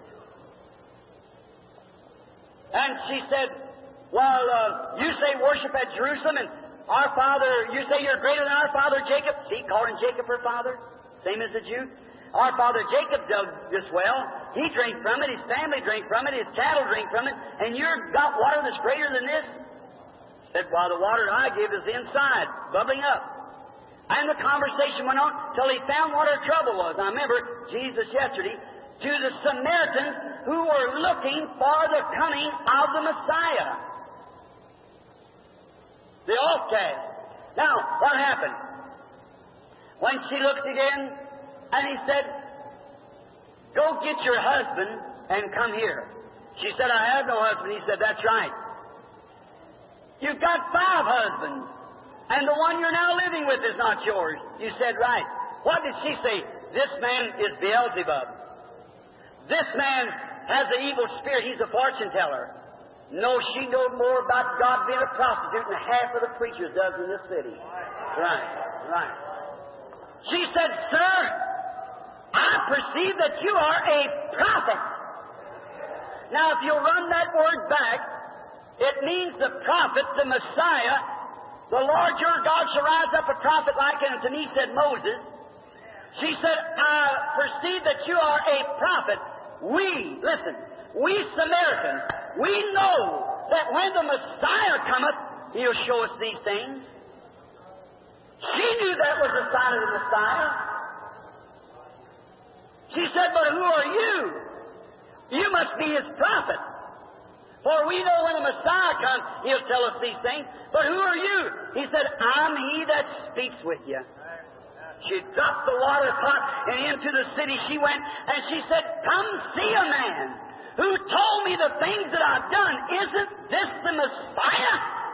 And she said, well, you say worship at Jerusalem, and our father, you say you're greater than our father Jacob. See, calling Jacob her father, same as the Jew. Our father Jacob dug this well. He drank from it, his family drank from it, his cattle drank from it, and you've got water that's greater than this? Said, well, the water I give is inside, bubbling up. And the conversation went on till he found what her trouble was. I remember Jesus yesterday, to the Samaritans who were looking for the coming of the Messiah. The outcast. Now, what happened? When she looked again, and he said, go get your husband and come here. She said, I have no husband. He said, that's right. You've got 5 husbands, and the one you're now living with is not yours. You said, right. What did she say? This man is Beelzebub. This man has an evil spirit. He's a fortune teller. No, she knows more about God being a prostitute than half of the preachers does in this city. Right. She said, Sir, I perceive that you are a prophet. Now, if you'll run that word back, it means the prophet, the Messiah. The Lord your God shall rise up a prophet like unto me, said Moses. She said, I perceive that you are a prophet. We Samaritans, we know that when the Messiah cometh, He'll show us these things. She knew that was the sign of the Messiah. She said, but who are you? You must be His prophet. For we know when the Messiah comes, He'll tell us these things. But who are you? He said, I'm He that speaks with you. She dropped the water pot, and into the city she went, and she said, come see a man who told me the things that I've done. Isn't this the Messiah?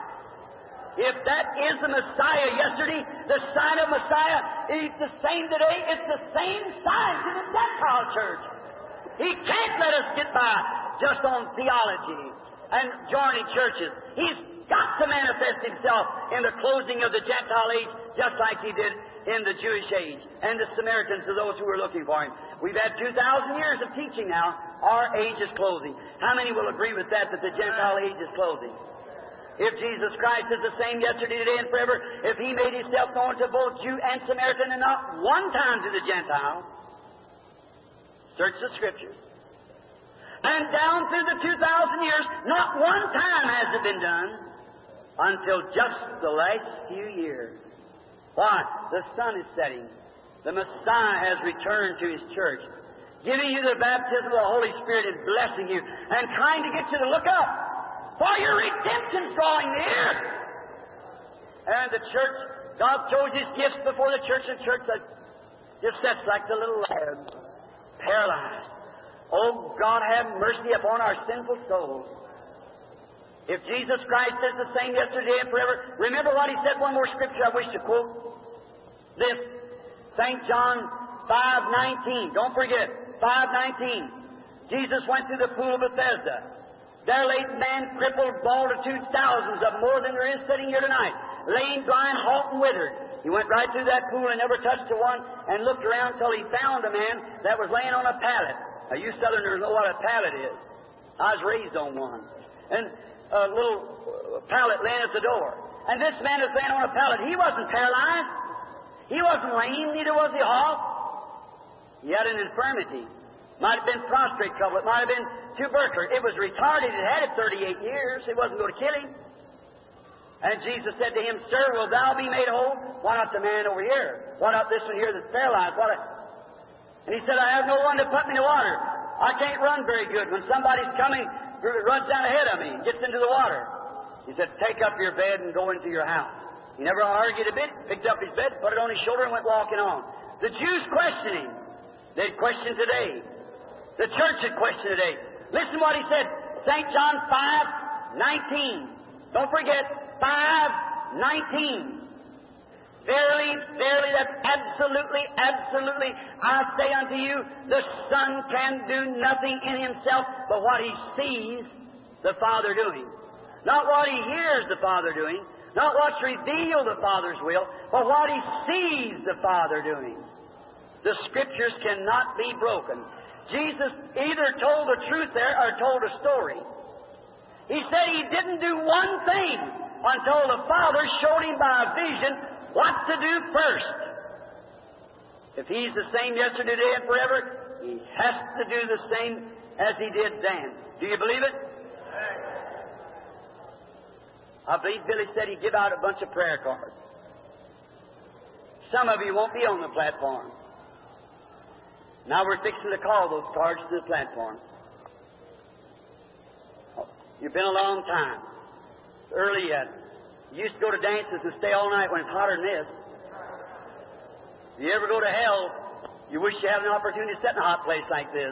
If that is the Messiah yesterday, the sign of Messiah is the same today. It's the same sign to the Gentile church. He can't let us get by just on theology and joining churches. He's got to manifest Himself in the closing of the Gentile age, just like He did in the Jewish age, and the Samaritans are those who were looking for Him. We've had 2,000 years of teaching now. Our age is closing. How many will agree with that the Gentile age is closing? If Jesus Christ is the same yesterday, today, and forever, if He made Himself known to both Jew and Samaritan and not one time to the Gentile, search the Scriptures. And down through the 2,000 years, not one time has it been done until just the last few years. Why? The sun is setting. The Messiah has returned to His church, giving you the baptism of the Holy Spirit and blessing you and trying to get you to look up, for your redemption's drawing near. And the church, God shows His gifts before the church, and church just sits like the little lad, paralyzed. Oh, God, have mercy upon our sinful souls. If Jesus Christ is the same yesterday and forever, remember what He said. One more scripture I wish to quote. This, St. John 5:19. Don't forget, 5:19. Jesus went through the pool of Bethesda. There lay man crippled, multitudes, thousands of more than there is sitting here tonight, lame, blind, halt, and withered. He went right through that pool and never touched the one, and looked around till He found a man that was laying on a pallet. Now, you Southerners know what a pallet is. I was raised on one. And a little pallet laying at the door. And this man is laying on a pallet. He wasn't paralyzed. He wasn't lame, neither was he halt. He had an infirmity. Might have been prostrate trouble. It might have been tubercular. It was retarded. It had it 38 years. It wasn't going to kill him. And Jesus said to him, Sir, will thou be made whole? Why not the man over here? Why not this one here that's paralyzed? And he said, I have no one to put me in the water. I can't run very good. When somebody's coming, runs down ahead of me, gets into the water. He said, take up your bed and go into your house. He never argued a bit, picked up his bed, put it on his shoulder, and went walking on. The Jews questioned him. They'd question today. The church had questioned today. Listen what he said, St. John 5:19. Don't forget, 5:19. Verily, verily, that's absolutely, absolutely, I say unto you, the Son can do nothing in Himself but what He sees the Father doing. Not what He hears the Father doing, not what's revealed the Father's will, but what He sees the Father doing. The Scriptures cannot be broken. Jesus either told the truth there or told a story. He said He didn't do one thing until the Father showed Him by a vision what to do first. If He's the same yesterday, today, and forever, He has to do the same as He did then. Do you believe it? I believe Billy said he'd give out a bunch of prayer cards. Some of you won't be on the platform. Now we're fixing to call those cards to the platform. You've been a long time. It's early yet. You used to go to dances and stay all night when it's hotter than this. If you ever go to hell, you wish you had an opportunity to sit in a hot place like this.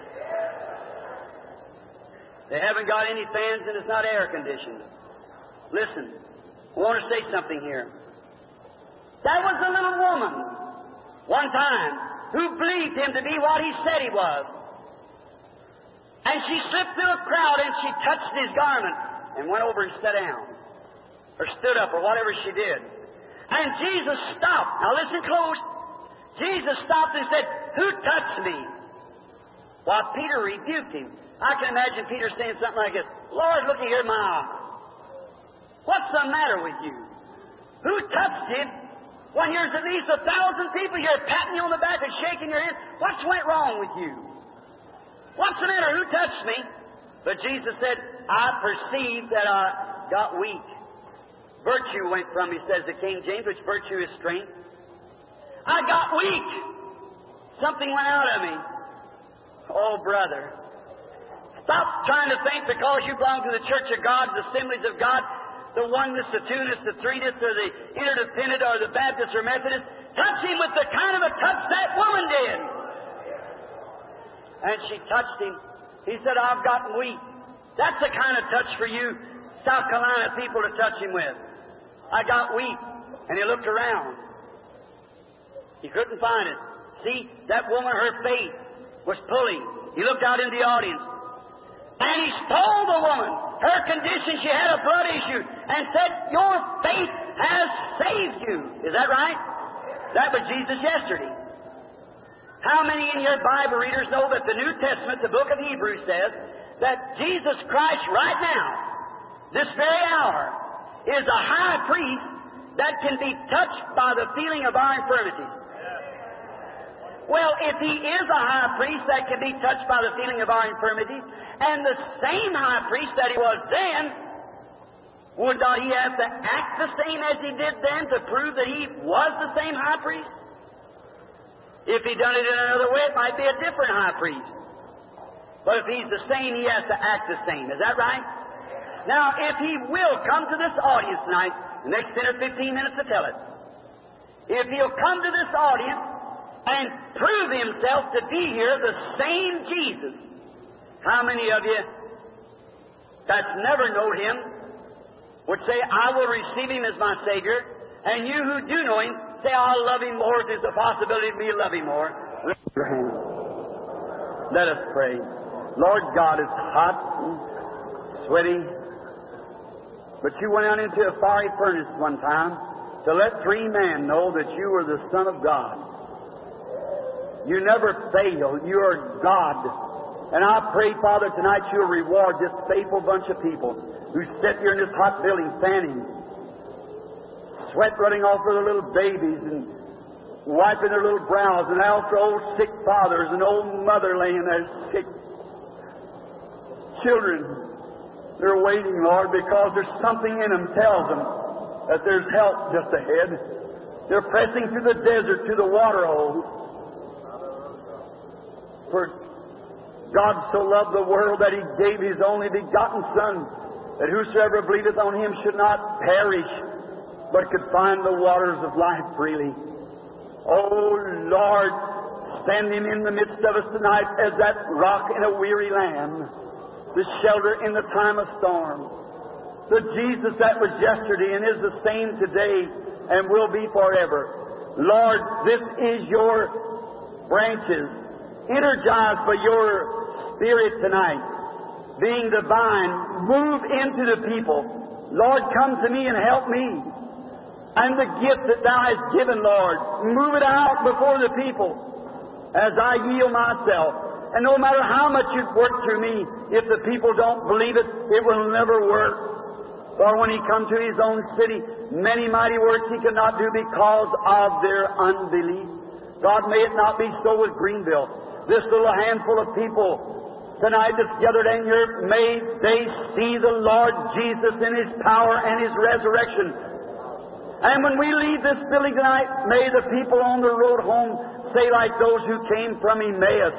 They haven't got any fans and it's not air conditioned. Listen, I want to say something here. There was a little woman one time who believed Him to be what He said He was. And she slipped through a crowd and she touched His garment and went over and sat down. Or stood up, or whatever she did. And Jesus stopped. Now listen close. Jesus stopped and said, who touched me? While Peter rebuked Him. I can imagine Peter saying something like this, Lord, look here, my eye. What's the matter with you? Who touched Him? When there's at least 1,000 people here patting you on the back and shaking your hand. What's went wrong with you? What's the matter? Who touched me? But Jesus said, I perceived that I got weak. Virtue went from me, says the King James, which virtue is strength. I got weak. Something went out of me. Oh, brother. Stop trying to think because you belong to the Church of God, the Assemblies of God, the Oneness, the Two-ness, the Three-ness, or the Interdependent, or the Baptist or Methodist. Touch Him with the kind of a touch that woman did. And she touched Him. He said, I've gotten weak. That's the kind of touch for you South Carolina people to touch Him with. I got weak. And He looked around. He couldn't find it. See, that woman, her faith was pulling. He looked out in the audience. And He told the woman, her condition, she had a blood issue, and said, your faith has saved you. Is that right? That was Jesus yesterday. How many in your Bible readers know that the New Testament, the book of Hebrews, says that Jesus Christ right now, this very hour, is a high priest that can be touched by the feeling of our infirmities. Well, if He is a high priest that can be touched by the feeling of our infirmities, and the same high priest that He was then, would not He have to act the same as He did then to prove that He was the same high priest? If He done it in another way, it might be a different high priest. But if He's the same, He has to act the same. Is that right? Now, if He will come to this audience tonight, the next 10 or 15 minutes to tell it, if He'll come to this audience and prove Himself to be here the same Jesus, how many of you that's never known Him would say, I will receive Him as my Savior, and you who do know Him, say, I'll love Him more if there's a possibility of me to love Him more? Lift your hand. Let us pray. Lord God, it's hot and sweaty. But you went out into a fiery furnace one time to let 3 men know that you were the Son of God. You never fail. You are God. And I pray, Father, tonight you'll reward this faithful bunch of people who sit here in this hot building fanning, sweat running off of their little babies and wiping their little brows, and also old sick fathers and old mother laying there sick. Children, they're waiting, Lord, because there's something in them tells them that there's help just ahead. They're pressing through the desert to the water hole. For God so loved the world that He gave His only begotten Son, that whosoever believeth on Him should not perish, but could find the waters of life freely. Oh, Lord, send Him in the midst of us tonight as that rock in a weary land, the shelter in the time of storm. The Jesus that was yesterday and is the same today and will be forever. Lord, this is your branches, energized by your Spirit tonight, being divine. Move into the people. Lord, come to me and help me. And the gift that Thou hast given, Lord, move it out before the people as I yield myself. And no matter how much You've worked through me, if the people don't believe it, it will never work. For when He come to His own city, many mighty works He could not do because of their unbelief. God, may it not be so with Greenville. This little handful of people tonight that's gathered in here, may they see the Lord Jesus in His power and His resurrection. And when we leave this building tonight, may the people on the road home say like those who came from Emmaus,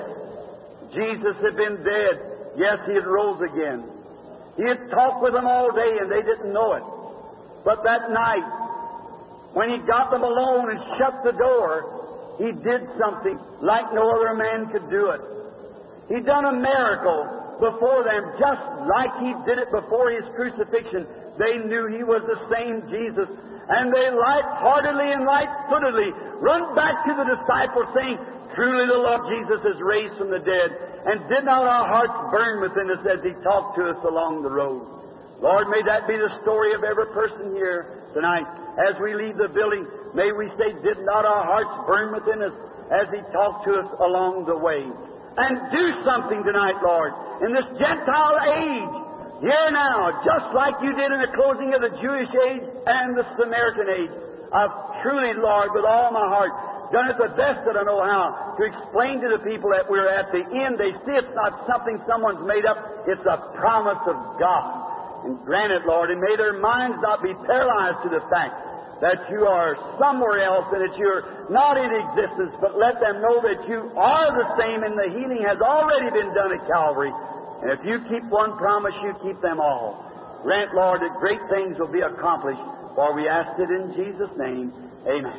Jesus had been dead. Yes, He had rose again. He had talked with them all day and they didn't know it. But that night, when He got them alone and shut the door, He did something like no other man could do it. He done a miracle before them, just like He did it before His crucifixion. They knew He was the same Jesus. And they light-heartedly and light-footedly run back to the disciples saying, truly the Lord Jesus is raised from the dead. And did not our hearts burn within us as He talked to us along the road? Lord, may that be the story of every person here tonight. As we leave the building, may we say, did not our hearts burn within us as He talked to us along the way? And do something tonight, Lord, in this Gentile age, here now, just like You did in the closing of the Jewish age and the Samaritan age. I've truly, Lord, with all my heart, done it the best that I know how to explain to the people that we're at the end. They see it's not something someone's made up. It's a promise of God. And grant it, Lord, and may their minds not be paralyzed to the fact that You are somewhere else and that You're not in existence, but let them know that You are the same and the healing has already been done at Calvary. And if You keep one promise, You keep them all. Grant, Lord, that great things will be accomplished, for we ask it in Jesus' name. Amen.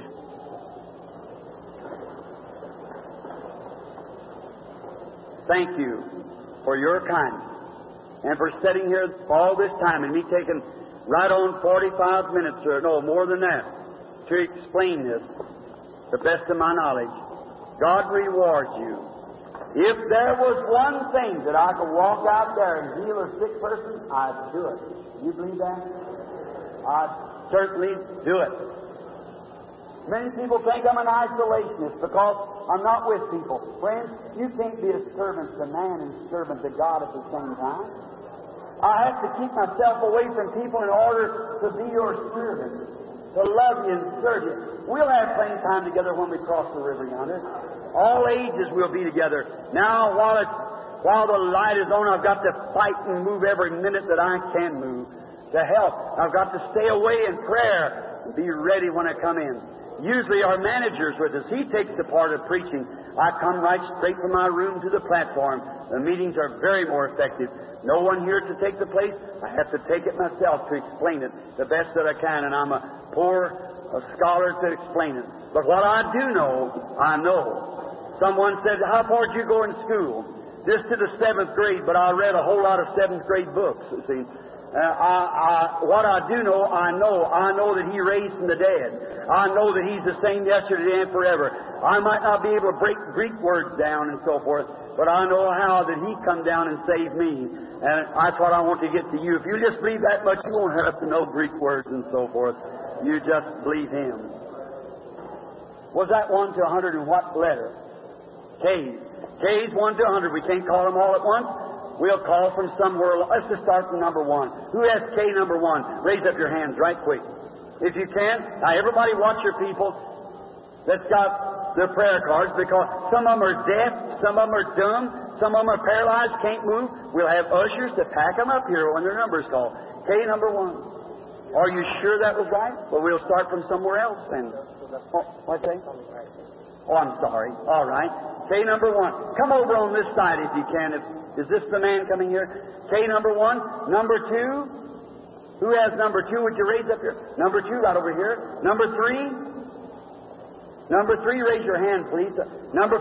Thank You for Your kindness and for sitting here all this time and me taking right on 45 minutes, or no, more than that, to explain this the best of my knowledge. God reward you. If there was one thing that I could walk out there and heal a sick person, I'd do it. You believe that? I'd certainly do it. Many people think I'm an isolationist because I'm not with people. Friends, you can't be a servant to man and servant to God at the same time. I have to keep myself away from people in order to be Your servant, to love You and serve You. We'll have plenty of time together when we cross the river yonder. All ages we'll be together. Now, while the light is on, I've got to fight and move every minute that I can move to help. I've got to stay away in prayer and be ready when I come in. Usually our manager's with us. He takes the part of preaching. I come right straight from my room to the platform. The meetings are very more effective. No one here to take the place. I have to take it myself to explain it the best that I can, and I'm a poor scholar to explain it. But what I do know, I know. Someone said, how far did you go in school? Just to the 7th grade, but I read a whole lot of 7th grade books, you see. What I do know, I know that He raised from the dead. I know that He's the same yesterday and forever. I might not be able to break Greek words down and so forth, but I know how that He come down and saved me. And that's what I want to get to you. If you just believe that much, you won't have to know Greek words and so forth. You just believe Him. Was that 1 to 100 in what letter? K's. K's 1 to 100. We can't call them all at once. We'll call from somewhere. Let's just start from number 1. Who has K number 1? Raise up your hands right quick. If you can. Now, everybody watch your people that's got their prayer cards, because some of them are deaf, some of them are dumb, some of them are paralyzed, can't move. We'll have ushers to pack them up here when their number's called. K number 1. Are you sure that was right? Well, we'll start from somewhere else then. Oh, what's that? Oh, I'm sorry. All right. K number 1. Come over on this side if you can. Is this the man coming here? K number 1. Number 2. Who has number 2? Would you raise up your... Number 2, right over here. Number 3. Number 3, raise your hand, please. Number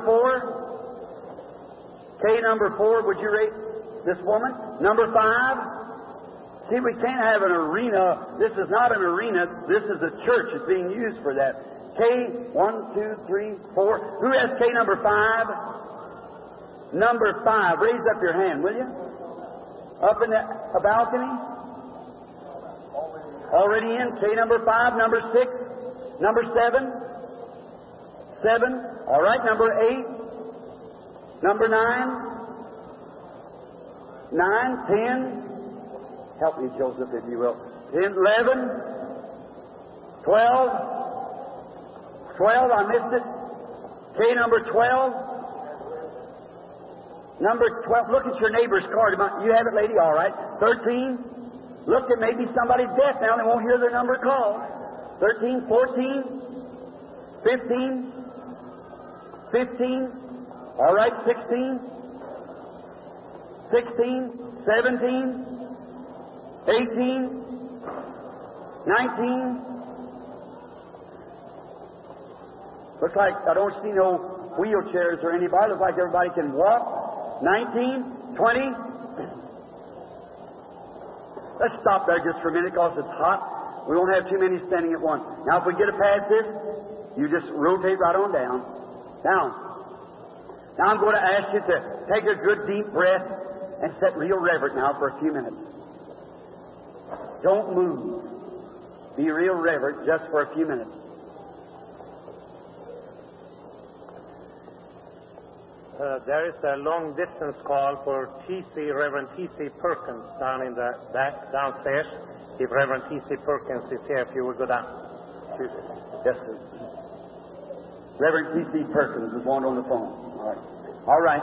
4. K number 4, would you raise this woman? Number 5. See, we can't have an arena. This is not an arena. This is a church. It's being used for that. K, 1, 2, 3, 4. Who has K number 5? Number 5. Raise up your hand, will you? Up in the balcony? Already in. K number 5. Number 6. Number 7. 7. All right. Number 8. Number 9. 9. 10. Help me, Joseph, if you will. 10. 11. 12. 12, I missed it. K number 12. Number 12. Look at your neighbor's card. You have it, lady? All right. 13. Look at maybe somebody's deaf now. They won't hear their number called. 13, 14, 15, 15. All right. 16, 16, 17, 18, 19. Looks like I don't see no wheelchairs or anybody. Looks like everybody can walk. 19, 20. Let's stop there just for a minute because it's hot. We won't have too many standing at once. Now, if we get past this, you just rotate right on down. Now I'm going to ask you to take a good deep breath and sit real reverent now for a few minutes. Don't move. Be real reverent just for a few minutes. There is a long-distance call for Reverend T.C. Perkins down in the back, downstairs. If Reverend T.C. Perkins is here, if you would go down. Yes, sir. Reverend T.C. Perkins is one on the phone. All right. All right.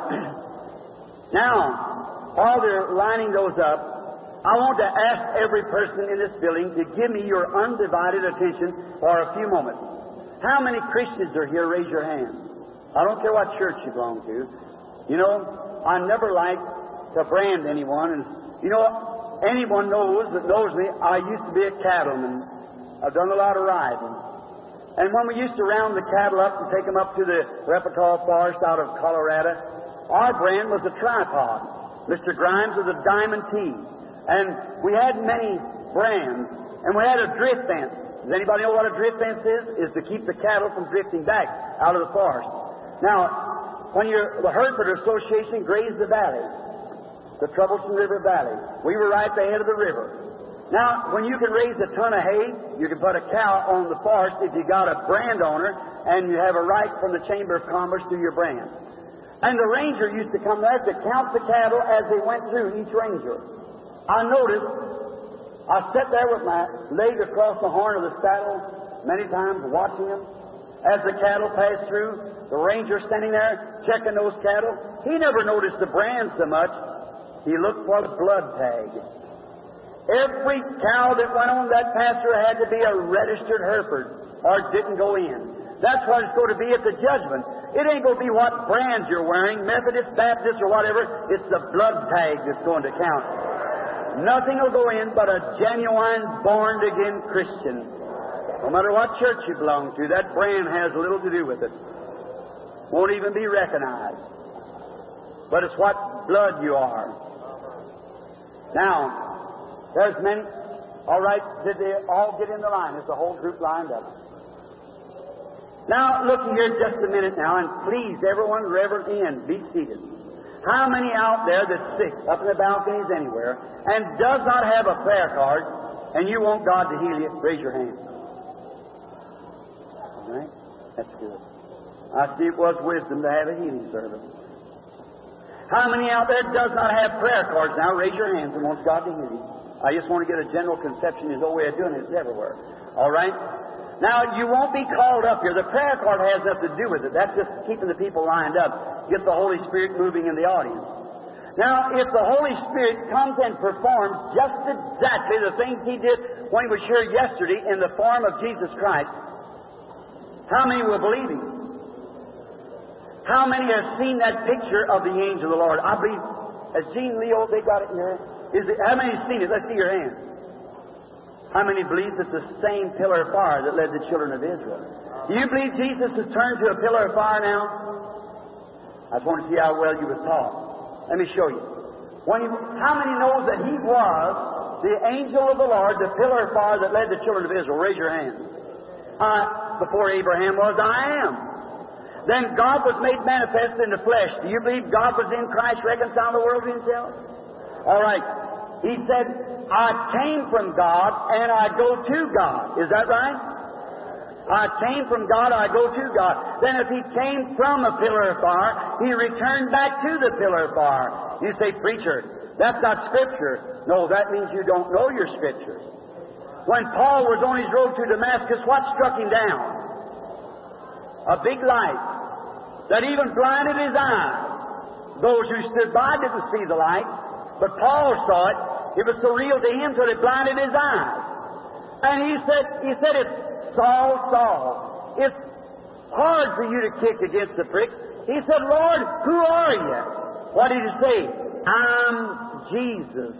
Now, while they're lining those up, I want to ask every person in this building to give me your undivided attention for a few moments. How many Christians are here? Raise your hand. I don't care what church you belong to. You know, I never like to brand anyone. And, you know, anyone that knows me, I used to be a cattleman. I've done a lot of riding. And when we used to round the cattle up and take them up to the Repetal Forest out of Colorado, our brand was a tripod. Mr. Grimes was a Diamond T. And we had many brands. And we had a drift fence. Does anybody know what a drift fence is? Is to keep the cattle from drifting back out of the forest. Now, when the Hereford Association grazed the valley, the Troublesome River Valley, we were right at the head of the river. Now, when you can raise a ton of hay, you can put a cow on the forest if you got a brand owner and you have a right from the Chamber of Commerce to your brand. And the ranger used to come there to count the cattle as they went through, each ranger. I noticed, I sat there with my leg across the horn of the saddle many times watching them. As the cattle passed through, the ranger standing there checking those cattle, he never noticed the brand so much. He looked for the blood tag. Every cow that went on that pasture had to be a registered Hereford or didn't go in. That's what it's going to be at the judgment. It ain't going to be what brand you're wearing, Methodist, Baptist, or whatever. It's the blood tag that's going to count. Nothing will go in but a genuine, born-again Christian. No matter what church you belong to, that brand has little to do with it. Won't even be recognized. But it's what blood you are. Now, there's many. All right, did they all get in the line? Is the whole group lined up? Now, look here just a minute now, and please, everyone, reverently and be seated. How many out there that's sick, up in the balconies anywhere, and does not have a prayer card, and you want God to heal you? Raise your hand. All right? That's good. I see it was wisdom to have a healing service. How many out there does not have prayer cards now? Raise your hands and wants God to heal you. I just want to get a general conception. His old way of doing it is everywhere. All right? Now, you won't be called up here. The prayer card has nothing to do with it. That's just keeping the people lined up. Get the Holy Spirit moving in the audience. Now, if the Holy Spirit comes and performs just exactly the things He did when He was here yesterday in the form of Jesus Christ, how many will believe Him? How many have seen that picture of the angel of the Lord? I believe, as Gene Leo, they got it here. How many have seen it? Let's see your hand. How many believe it's the same pillar of fire that led the children of Israel? Do you believe Jesus has turned to a pillar of fire now? I just want to see how well you were taught. Let me show you. How many knows that He was the angel of the Lord, the pillar of fire that led the children of Israel? Raise your hand. Before Abraham was, I am. Then God was made manifest in the flesh. Do you believe God was in Christ reconciling the world to Himself? All right. He said, I came from God and I go to God. Is that right? I came from God, I go to God. Then if He came from a pillar of fire, He returned back to the pillar of fire. You say, preacher, that's not Scripture. No, that means you don't know your Scriptures. When Paul was on his road to Damascus, what struck him down? A big light that even blinded his eyes. Those who stood by didn't see the light, but Paul saw it. It was so real to him till it blinded his eyes. And he said, it's Saul, Saul, it's hard for you to kick against the pricks. He said, Lord, who are you? What did He say? I'm Jesus,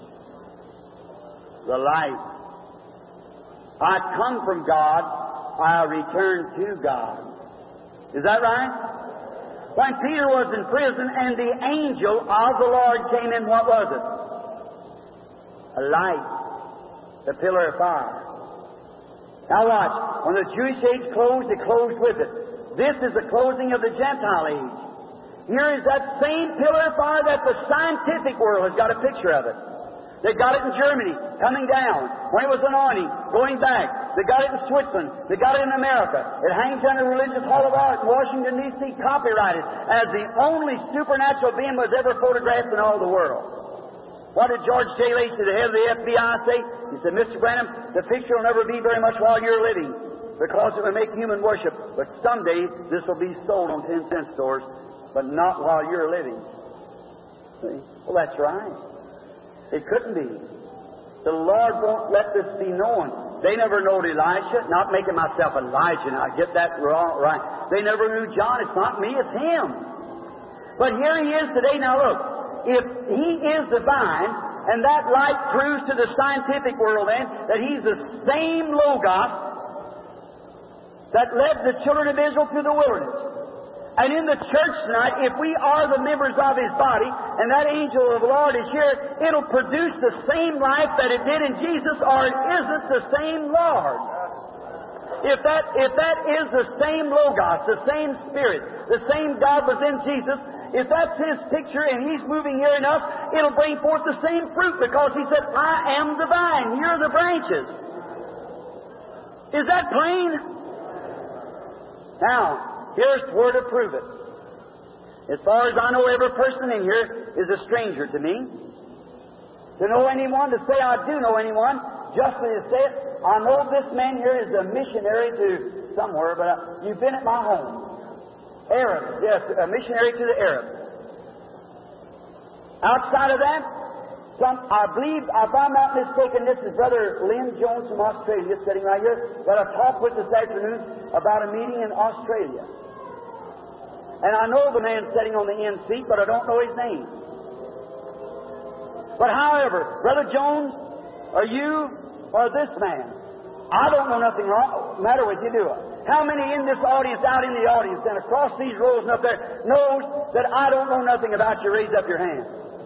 the light. I come from God, I return to God. Is that right? When Peter was in prison and the angel of the Lord came in, what was it? A light, the pillar of fire. Now watch. When the Jewish age closed, it closed with it. This is the closing of the Gentile age. Here is that same pillar of fire that the scientific world has got a picture of it. They got it in Germany, coming down. When it was anointing, going back. They got it in Switzerland. They got it in America. It hangs on the Religious Hall of Art in Washington, D.C., copyrighted as the only supernatural being was ever photographed in all the world. What did George J. Lacey, the head of the FBI, say? He said, Mr. Branham, the picture will never be very much while you're living because it will make human worship. But someday this will be sold on 10-cent stores, but not while you're living. See? Well, that's right. It couldn't be. The Lord won't let this be known. They never knowed Elisha. Not making myself Elijah. Now, I get that wrong, right. They never knew John. It's not me, it's Him. But here He is today. Now look, if He is divine, and that light proves to the scientific world then that He's the same Logos that led the children of Israel through the wilderness. And in the church tonight, if we are the members of His body, and that angel of the Lord is here, it'll produce the same life that it did in Jesus, or it isn't the same Lord. If that is the same Logos, the same Spirit, the same God was in Jesus, if that's His picture and He's moving here in us, it'll bring forth the same fruit because He said, I am the vine, you're the branches. Is that plain? Now, here's where to prove it. As far as I know, every person in here is a stranger to me. To know anyone, to say I do know anyone, justly to say it, I know this man here is a missionary to somewhere, but you've been at my home. Arab, yes, a missionary to the Arabs. Outside of that, I believe, if I'm not mistaken, this is Brother Lynn Jones from Australia sitting right here that I talked with this afternoon about a meeting in Australia. And I know the man sitting on the end seat, but I don't know his name. But however, Brother Jones, or you, or this man, I don't know nothing wrong, matter with you, do I? How many in this audience, out in the audience, and across these rows and up there, knows that I don't know nothing about you? Raise up your hand.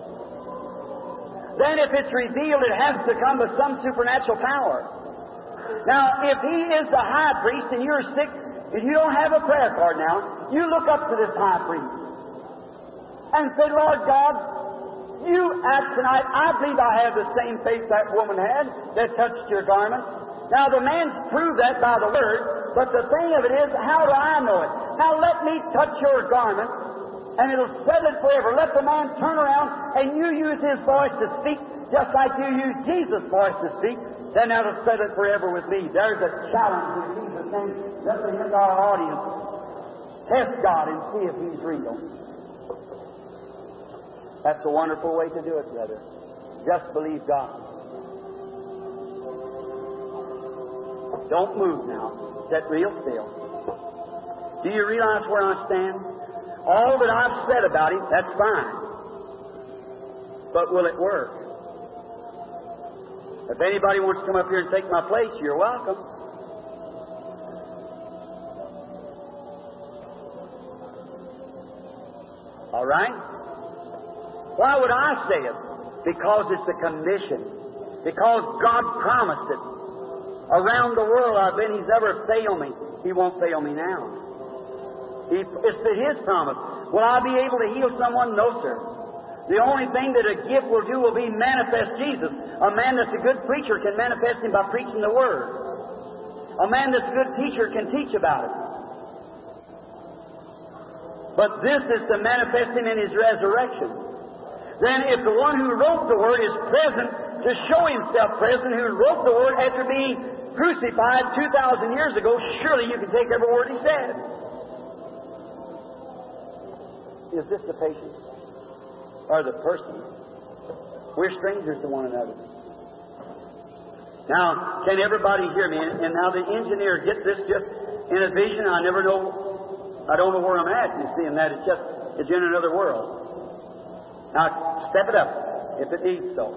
Then if it's revealed, it has to come with some supernatural power. Now, if he is the high priest and you're sick, if you don't have a prayer card now, you look up to this high priest and say, Lord God, you act tonight. I believe I have the same faith that woman had that touched your garment. Now, the man's proved that by the Word, but the thing of it is, how do I know it? Now, let me touch your garment, and it'll settle it forever. Let the man turn around, and you use his voice to speak, just like you use Jesus' voice to speak. Then that'll settle it forever with me. There's a challenge in Jesus' name. Let's begin our audience. Test God and see if He's real. That's a wonderful way to do it, brother. Just believe God. Don't move now. Sit real still. Do you realize where I stand? All that I've said about Him, that's fine. But will it work? If anybody wants to come up here and take my place, you're welcome. All right? Why would I say it? Because it's a commission. Because God promised it. Around the world I've been, He's never failed me. He won't fail me now. It's His promise. Will I be able to heal someone? No, sir. The only thing that a gift will do will be manifest Jesus. A man that's a good preacher can manifest Him by preaching the Word. A man that's a good teacher can teach about it. But this is to manifest Him in His resurrection. Then if the one who wrote the Word is present to show Himself present, who wrote the Word after being crucified 2,000 years ago, surely you can take every word He said. Is this the patient? Or the person? We're strangers to one another. Now, can everybody hear me? And now the engineer gets this just in a vision. I don't know where I'm at, you see, and that it's in another world. Now, step it up, if it needs so.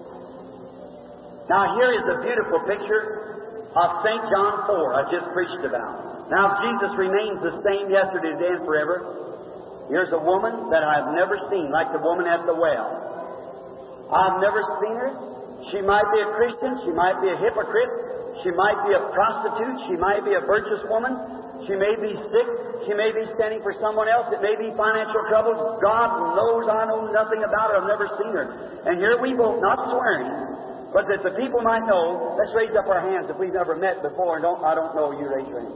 Now, here is a beautiful picture of St. John 4 I just preached about. Now, Jesus remains the same yesterday, today, and forever. Here's a woman that I've never seen, like the woman at the well. I've never seen her. She might be a Christian. She might be a hypocrite. She might be a prostitute. She might be a virtuous woman. She may be sick. She may be standing for someone else. It may be financial troubles. God knows I know nothing about her. I've never seen her. And here we both, not swearing, but that the people might know, let's raise up our hands if we've never met before. And I don't know you, raise your hand.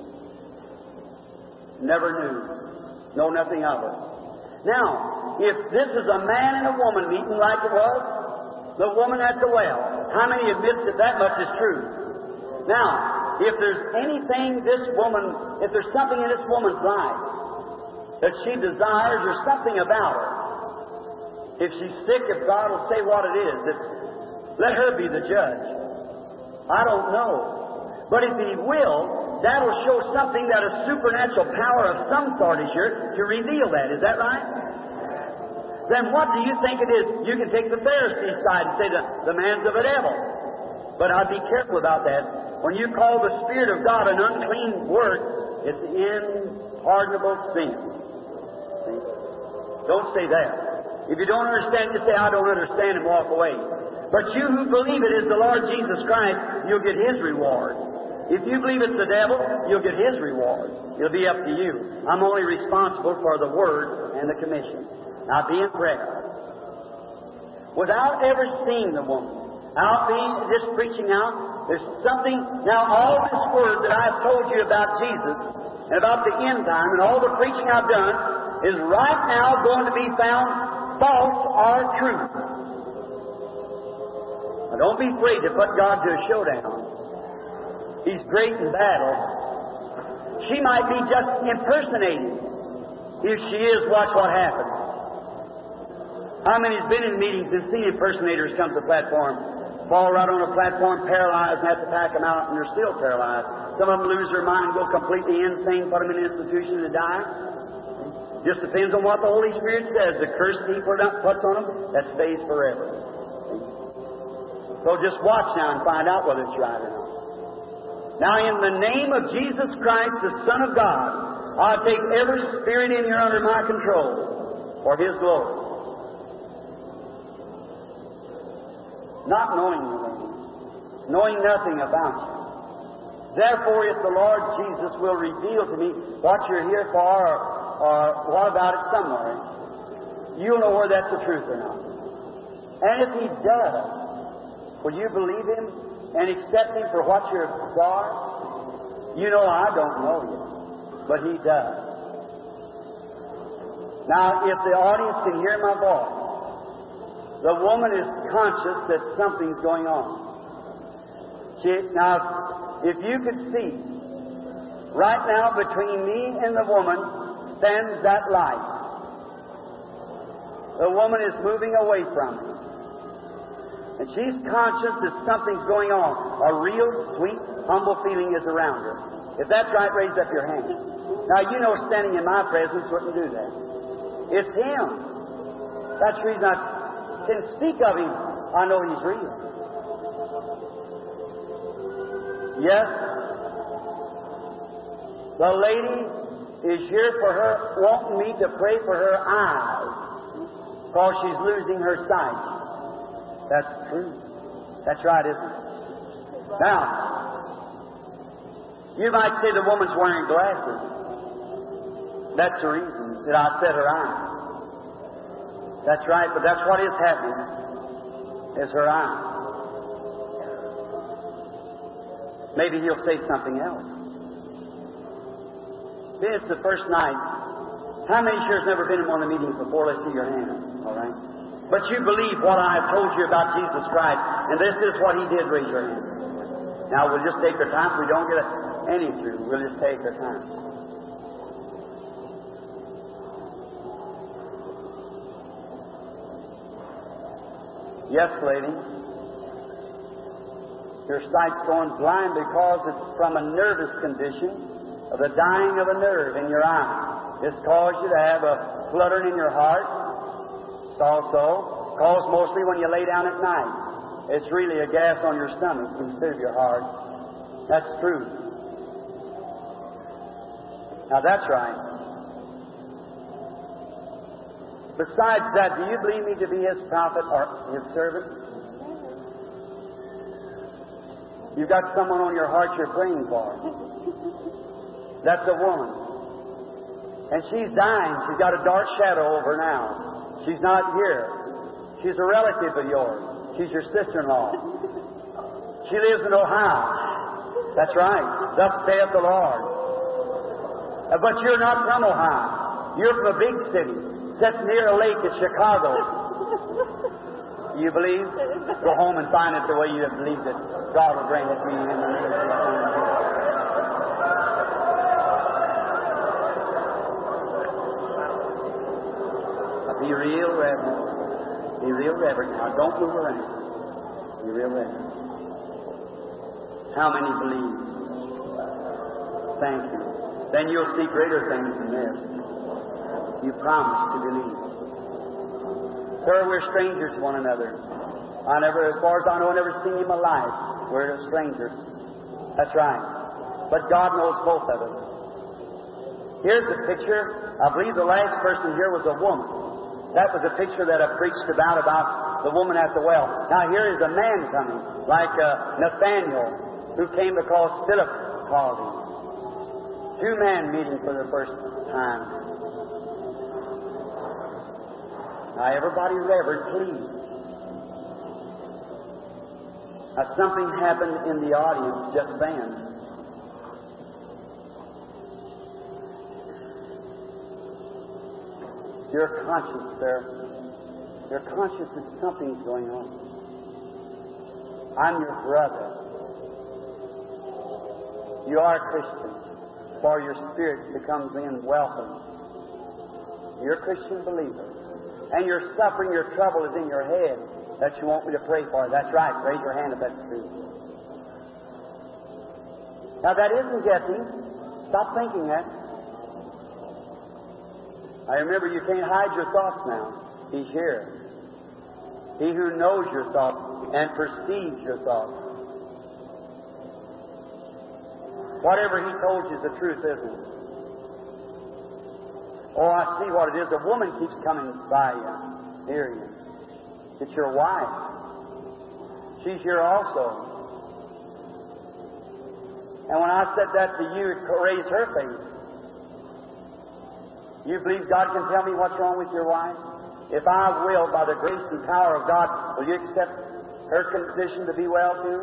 Never knew. Know nothing of her. Now, if this is a man and a woman meeting like it was, the woman at the well, how many admits that much is true? Now, if there's anything if there's something in this woman's life that she desires or something about her, if she's sick, if God will say what it is, let her be the judge. I don't know. But if He will, that'll show something that a supernatural power of some sort is here to reveal that. Is that right? Then what do you think it is? You can take the Pharisee side and say the man's of a devil. But I'd be careful about that. When you call the Spirit of God an unclean word, it's unpardonable sin. See? Don't say that. If you don't understand, just say, I don't understand, and walk away. But you who believe it is the Lord Jesus Christ, you'll get His reward. If you believe it's the devil, you'll get his reward. It'll be up to you. I'm only responsible for the Word and the commission. Now be in prayer. Without ever seeing the woman, out being just preaching out, there's something. Now all this Word that I've told you about Jesus and about the end time and all the preaching I've done is right now going to be found false or true. Now don't be afraid to put God to a showdown. He's great in battle. She might be just impersonating. If she is, watch what happens. How many's been in meetings and seen impersonators come to the platform, fall right on the platform, paralyzed, and have to pack them out, and they're still paralyzed. Some of them lose their mind, go completely insane, put them in an institution to die. Just depends on what the Holy Spirit says. The curse He puts on them, that stays forever. So just watch now and find out whether it's right or not. Now, in the name of Jesus Christ, the Son of God, I'll take every spirit in here under my control for His glory. Not knowing you, knowing nothing about you. Therefore, if the Lord Jesus will reveal to me what you're here for, or what about it somewhere, you'll know whether that's the truth or not. And if He does, will you believe Him and accept Him for what you are? You know I don't know you, but He does. Now, if the audience can hear my voice, the woman is conscious that something's going on. Now, if you could see, right now between me and the woman stands that light. The woman is moving away from me. And she's conscious that something's going on. A real, sweet, humble feeling is around her. If that's right, raise up your hand. Now, you know standing in my presence wouldn't do that. It's Him. That's the reason I can speak of Him. I know He's real. Yes, the lady is here for her, wanting me to pray for her eyes, because she's losing her sight. That's true. That's right, isn't it? Now, you might say the woman's wearing glasses. That's the reason that I set her eyes. That's right, but that's what is happening, is her eyes. Maybe He'll say something else. Then it's the first night. How many here has never been in one of the meetings before? Let's see your hand. All right. But you believe what I have told you about Jesus Christ, and this is what He did. Raise your hand. Now we'll just take our time. If we don't get any through, we'll just take our time. Yes, lady. Your sight's going blind because it's from a nervous condition of the dying of a nerve in your eye. It's caused you to have a fluttering in your heart. It's also caused mostly when you lay down at night. It's really a gas on your stomach instead of your heart. That's true. Now that's right. Besides that, do you believe me to be His prophet or His servant? You've got someone on your heart you're praying for. That's a woman. And she's dying. She's got a dark shadow over her now. She's not here. She's a relative of yours. She's your sister-in-law. She lives in Ohio. That's right. Thus saith the Lord. But you're not from Ohio. You're from a big city, set near a lake in Chicago. You believe? Go home and find it the way you have believed it. God will grant it to you in the name of Jesus. Be real reverent. Be real reverent. Now, don't move around. Be real reverent. How many believe? Thank you. Then you'll see greater things than this. You promise to believe. Sir, we're strangers to one another. As far as I know, I never seen you in my life. We're strangers. That's right. But God knows both of us. Here's the picture. I believe the last person here was a woman. That was a picture that I preached about the woman at the well. Now here is a man coming, like Nathaniel, who came because Philip called him. Two men meeting for the first time. Now, everybody reverent, please. Now, something happened in the audience just then. You're conscious, sir. You're conscious that something's going on. I'm your brother. You are a Christian. For your spirit becomes in welcome. You're a Christian believer. And your suffering, your trouble is in your head that you want me to pray for. That's right. Raise your hand if that's true. Now that isn't guessing. Stop thinking that. I remember you can't hide your thoughts now. He's here. He who knows your thoughts and perceives your thoughts. Whatever He told you is the truth, isn't it? Oh, I see what it is. A woman keeps coming by you. Here you. It's your wife. She's here also. And when I said that to you, it raised her face. You believe God can tell me what's wrong with your wife? If I will, by the grace and power of God, will you accept her condition to be well too?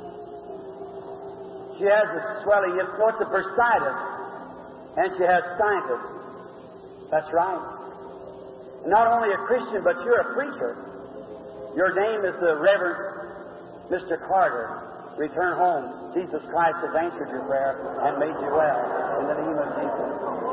She has a swelling. It's a bursitis. And she has sinus. That's right. Not only a Christian, but you're a preacher. Your name is the Reverend Mr. Carter. Return home. Jesus Christ has answered your prayer and made you well. In the name of Jesus.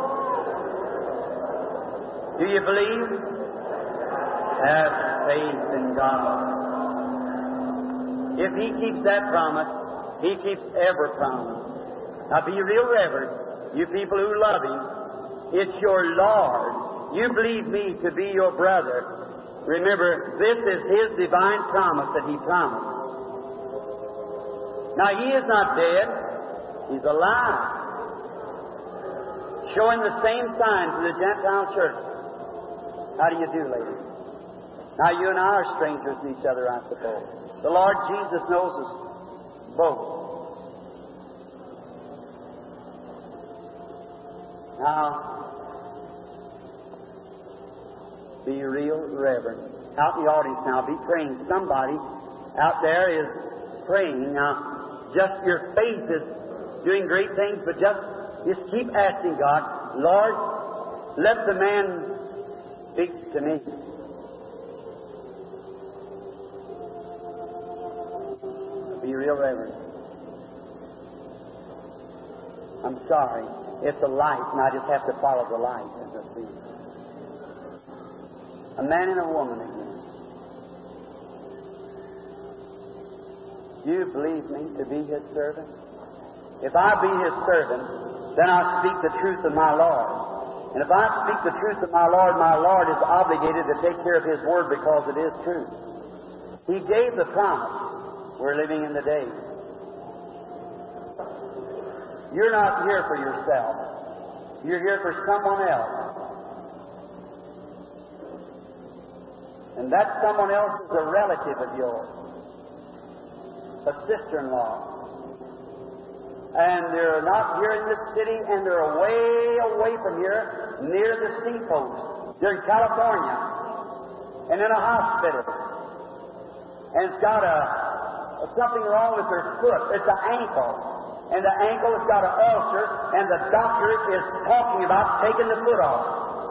Do you believe? Have faith in God. If He keeps that promise, He keeps every promise. Now be real reverent. You people who love Him, it's your Lord You believe me to be your brother. Remember, this is His divine promise that He promised. Now, He is not dead. He's alive. Showing the same signs to the Gentile church. How do you do, ladies? Now, you and I are strangers to each other, I suppose. The Lord Jesus knows us both. Now, be real reverent. Out in the audience now, be praying. Somebody out there is praying. Now, just your faith is doing great things, but just keep asking God, Lord, let the man speak to me. Be real reverent. I'm sorry. It's a light, and I just have to follow the light as I see it. A man and a woman again. Do you believe me to be His servant? If I be His servant, then I speak the truth of my Lord. And if I speak the truth of my Lord is obligated to take care of His word because it is truth. He gave the promise. We're living in the days. You're not here for yourself. You're here for someone else. And that someone else is a relative of yours, a sister-in-law. And they're not here in this city, and they're away from here, near the seacoast. They're in California, and in a hospital. And it's got something wrong with their foot. It's an ankle. And the ankle has got an ulcer, and the doctor is talking about taking the foot off.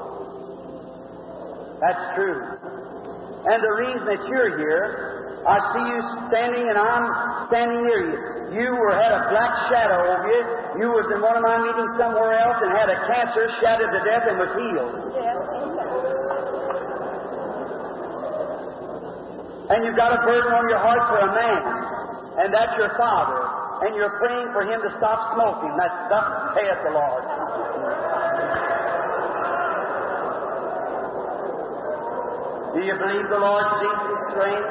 That's true. And the reason that you're here, I see you standing and I'm standing near you. You had a black shadow over you. You was in one of my meetings somewhere else and had a cancer, shattered to death, and was healed. And you've got a burden on your heart for a man, and that's your father. And you're praying for him to stop smoking. That's thus saith the Lord. Do you believe the Lord Jesus reigns?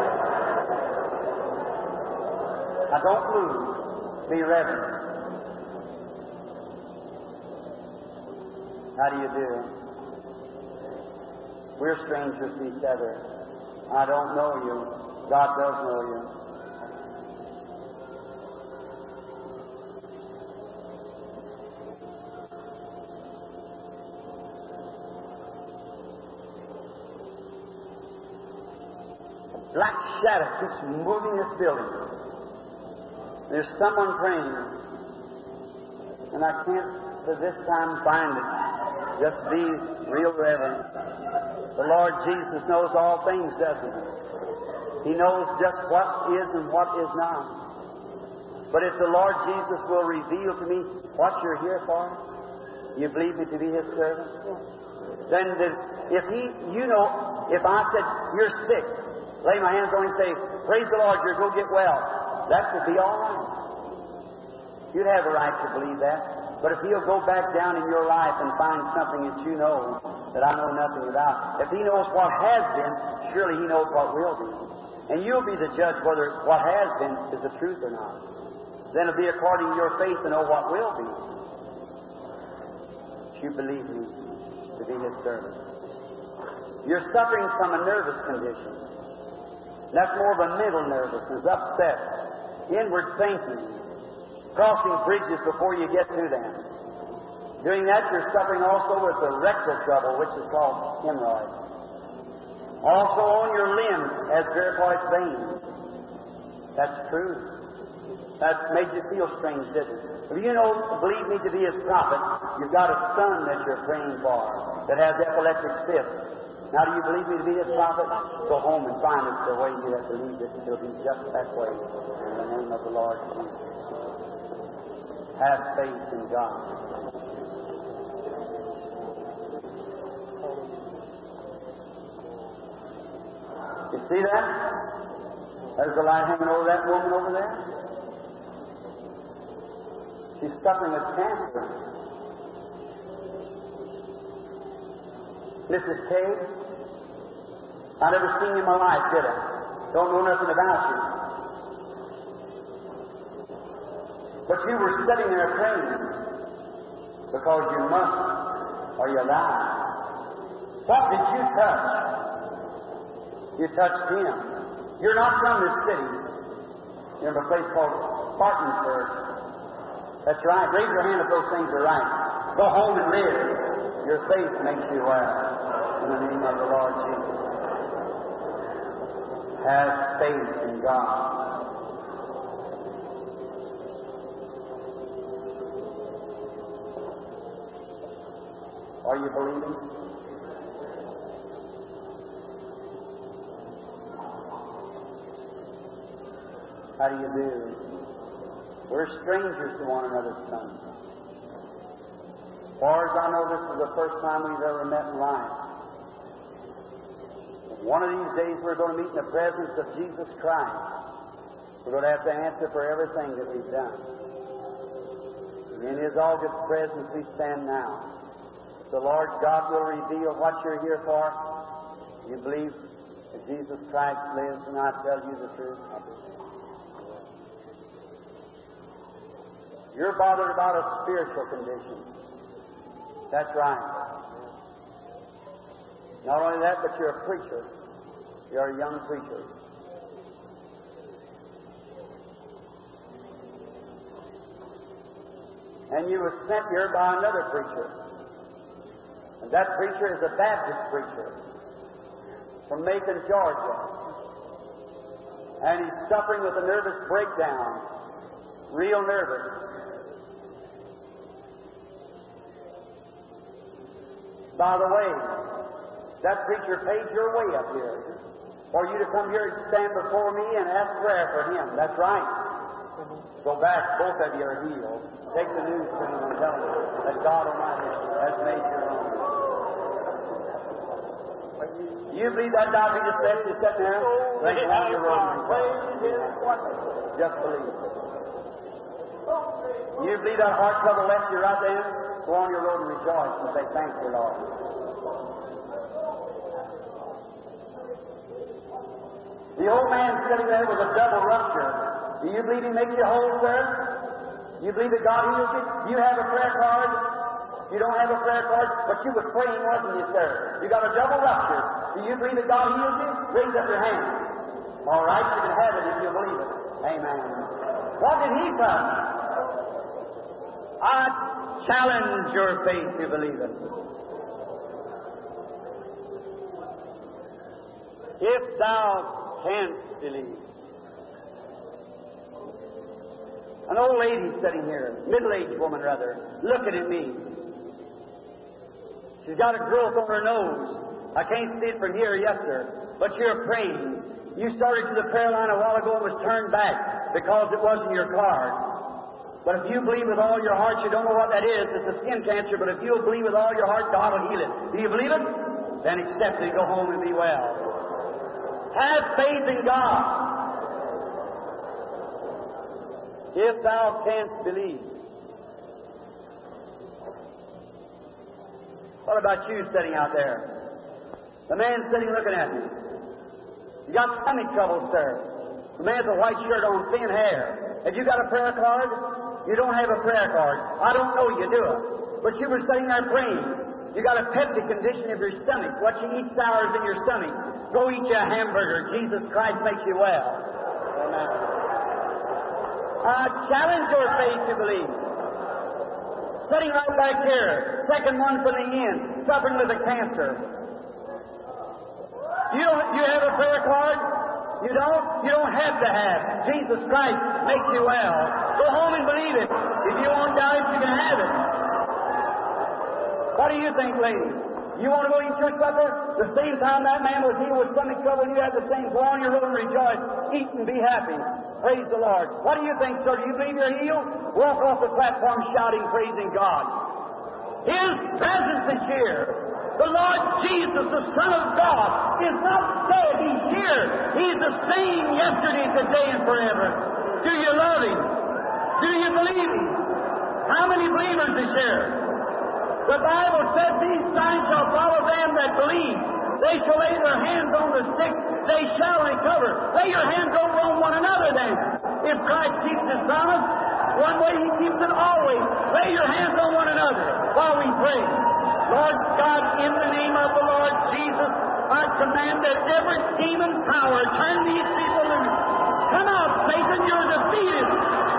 Now don't move. Be reverent. How do you do? We're strangers to each other. I don't know you. God does know you. Black shadow keeps moving this building. There's someone praying, and I can't for this time find it. Just be real reverent. The Lord Jesus knows all things, doesn't He? He knows just what is and what is not. But if the Lord Jesus will reveal to me what you're here for, you believe me to be His servant? Then if I said, you're sick, lay my hands on him and say, praise the Lord, you're going to get well. That would be all right. You'd have a right to believe that. But if He'll go back down in your life and find something that you know that I know nothing about, if He knows what has been, surely He knows what will be. And you'll be the judge whether what has been is the truth or not. Then it'll be according to your faith to know what will be. You believe me to be His servant. You're suffering from a nervous condition. That's more of a mental nervousness, upset, inward thinking, crossing bridges before you get to them. Doing that, you're suffering also with the rectal trouble, which is called hemorrhoids. Also on your limbs as varicose veins. That's true. That made you feel strange, didn't it? If you believe me to be His prophet, you've got a son that you're praying for that has epileptic fits. Now, do you believe me to be His prophet? Go home and find it the way you have believed it. It'll be just that way. In the name of the Lord Jesus. Have faith in God. You see that? There's the light hanging over that woman over there. She's suffering with cancer. Mrs. K. I never seen you in my life, did I? Don't know nothing about you. But you were sitting there praying because you must or you die. What did you touch? You touched Him. You're not from this city. You're in a place called Spartanburg. That's right. Raise your hand if those things are right. Go home and live. Your faith makes you well. In the name of the Lord Jesus. Have faith in God. Are you believing? How do you do? We're strangers to one another, son. As far as I know, this is the first time we've ever met in life. One of these days we're going to meet in the presence of Jesus Christ. We're going to have to answer for everything that we've done. In His august presence we stand now. The Lord God will reveal what you're here for. You believe that Jesus Christ lives, and I tell you the truth. You're bothered about a spiritual condition. That's right. Not only that, but you're a preacher. You're a young preacher. And you were sent here by another preacher. And that preacher is a Baptist preacher from Macon, Georgia. And he's suffering with a nervous breakdown. Real nervous. By the way, that preacher paid your way up here for you to come here and stand before me and ask prayer for him. That's right. Go back. Both of you are healed. Take the news to him and tell him that God Almighty has made your own. You believe that doctor just said you're sitting there? Thinking on your own. Just believe it. You believe that heart trouble left you right there? Go on your road and rejoice and say, thank you, Lord. The old man sitting there with a double rupture. Do you believe He makes you whole, sir? You believe that God heals you? You have a prayer card? You don't have a prayer card, but you was praying, wasn't you, sir? You got a double rupture. Do you believe that God heals you? Raise up your hand. All right, you can have it if you believe it. Amen. What did He touch? I challenge your faith to believe it. If thou canst believe. An old lady sitting here, middle-aged woman rather, looking at me. She's got a growth on her nose. I can't see it from here, yes, sir. But you're praying. You started to the prayer line a while ago and was turned back because it wasn't your card. But if you believe with all your heart, you don't know what that is. It's a skin cancer, but if you'll believe with all your heart, God will heal it. Do you believe it? Then accept it. Go home and be well. Have faith in God. If thou canst believe. What about you sitting out there? The man sitting looking at me. You got stomach trouble, sir. The man with a white shirt on, thin hair. Have you got a prayer card? You don't have a prayer card. I don't know you do it. But you were sitting there praying. You got a peptic condition of your stomach. What you eat sours in your stomach. Go eat you a hamburger. Jesus Christ makes you well. Amen. I challenge your faith to believe. Sitting right back here, second one from the end, suffering with a cancer. You have a prayer card? You don't? You don't have to have. Jesus Christ makes you well. Go home and believe it. If you won't doubt it, you can have it. What do you think, ladies? You want to go eat church supper? The same time that man was healed with stomach trouble, and you had the same. Go on your road and rejoice. Eat and be happy. Praise the Lord. What do you think, sir? Do you believe you're healed? Walk off the platform shouting, praising God. His presence is here. The Lord Jesus, the Son of God, is not dead. He's here. He's the same yesterday, today, and forever. Do you love Him? Do you believe Him? How many believers is here? The Bible said these signs shall follow them that believe. They shall lay their hands on the sick, they shall recover. Lay your hands over on one another then. If Christ keeps His promise, one way He keeps it always. Lay your hands on one another while we pray. Lord God, in the name of the Lord Jesus, I command that every scheme and power turn these people loose. Come out, Satan, you're defeated.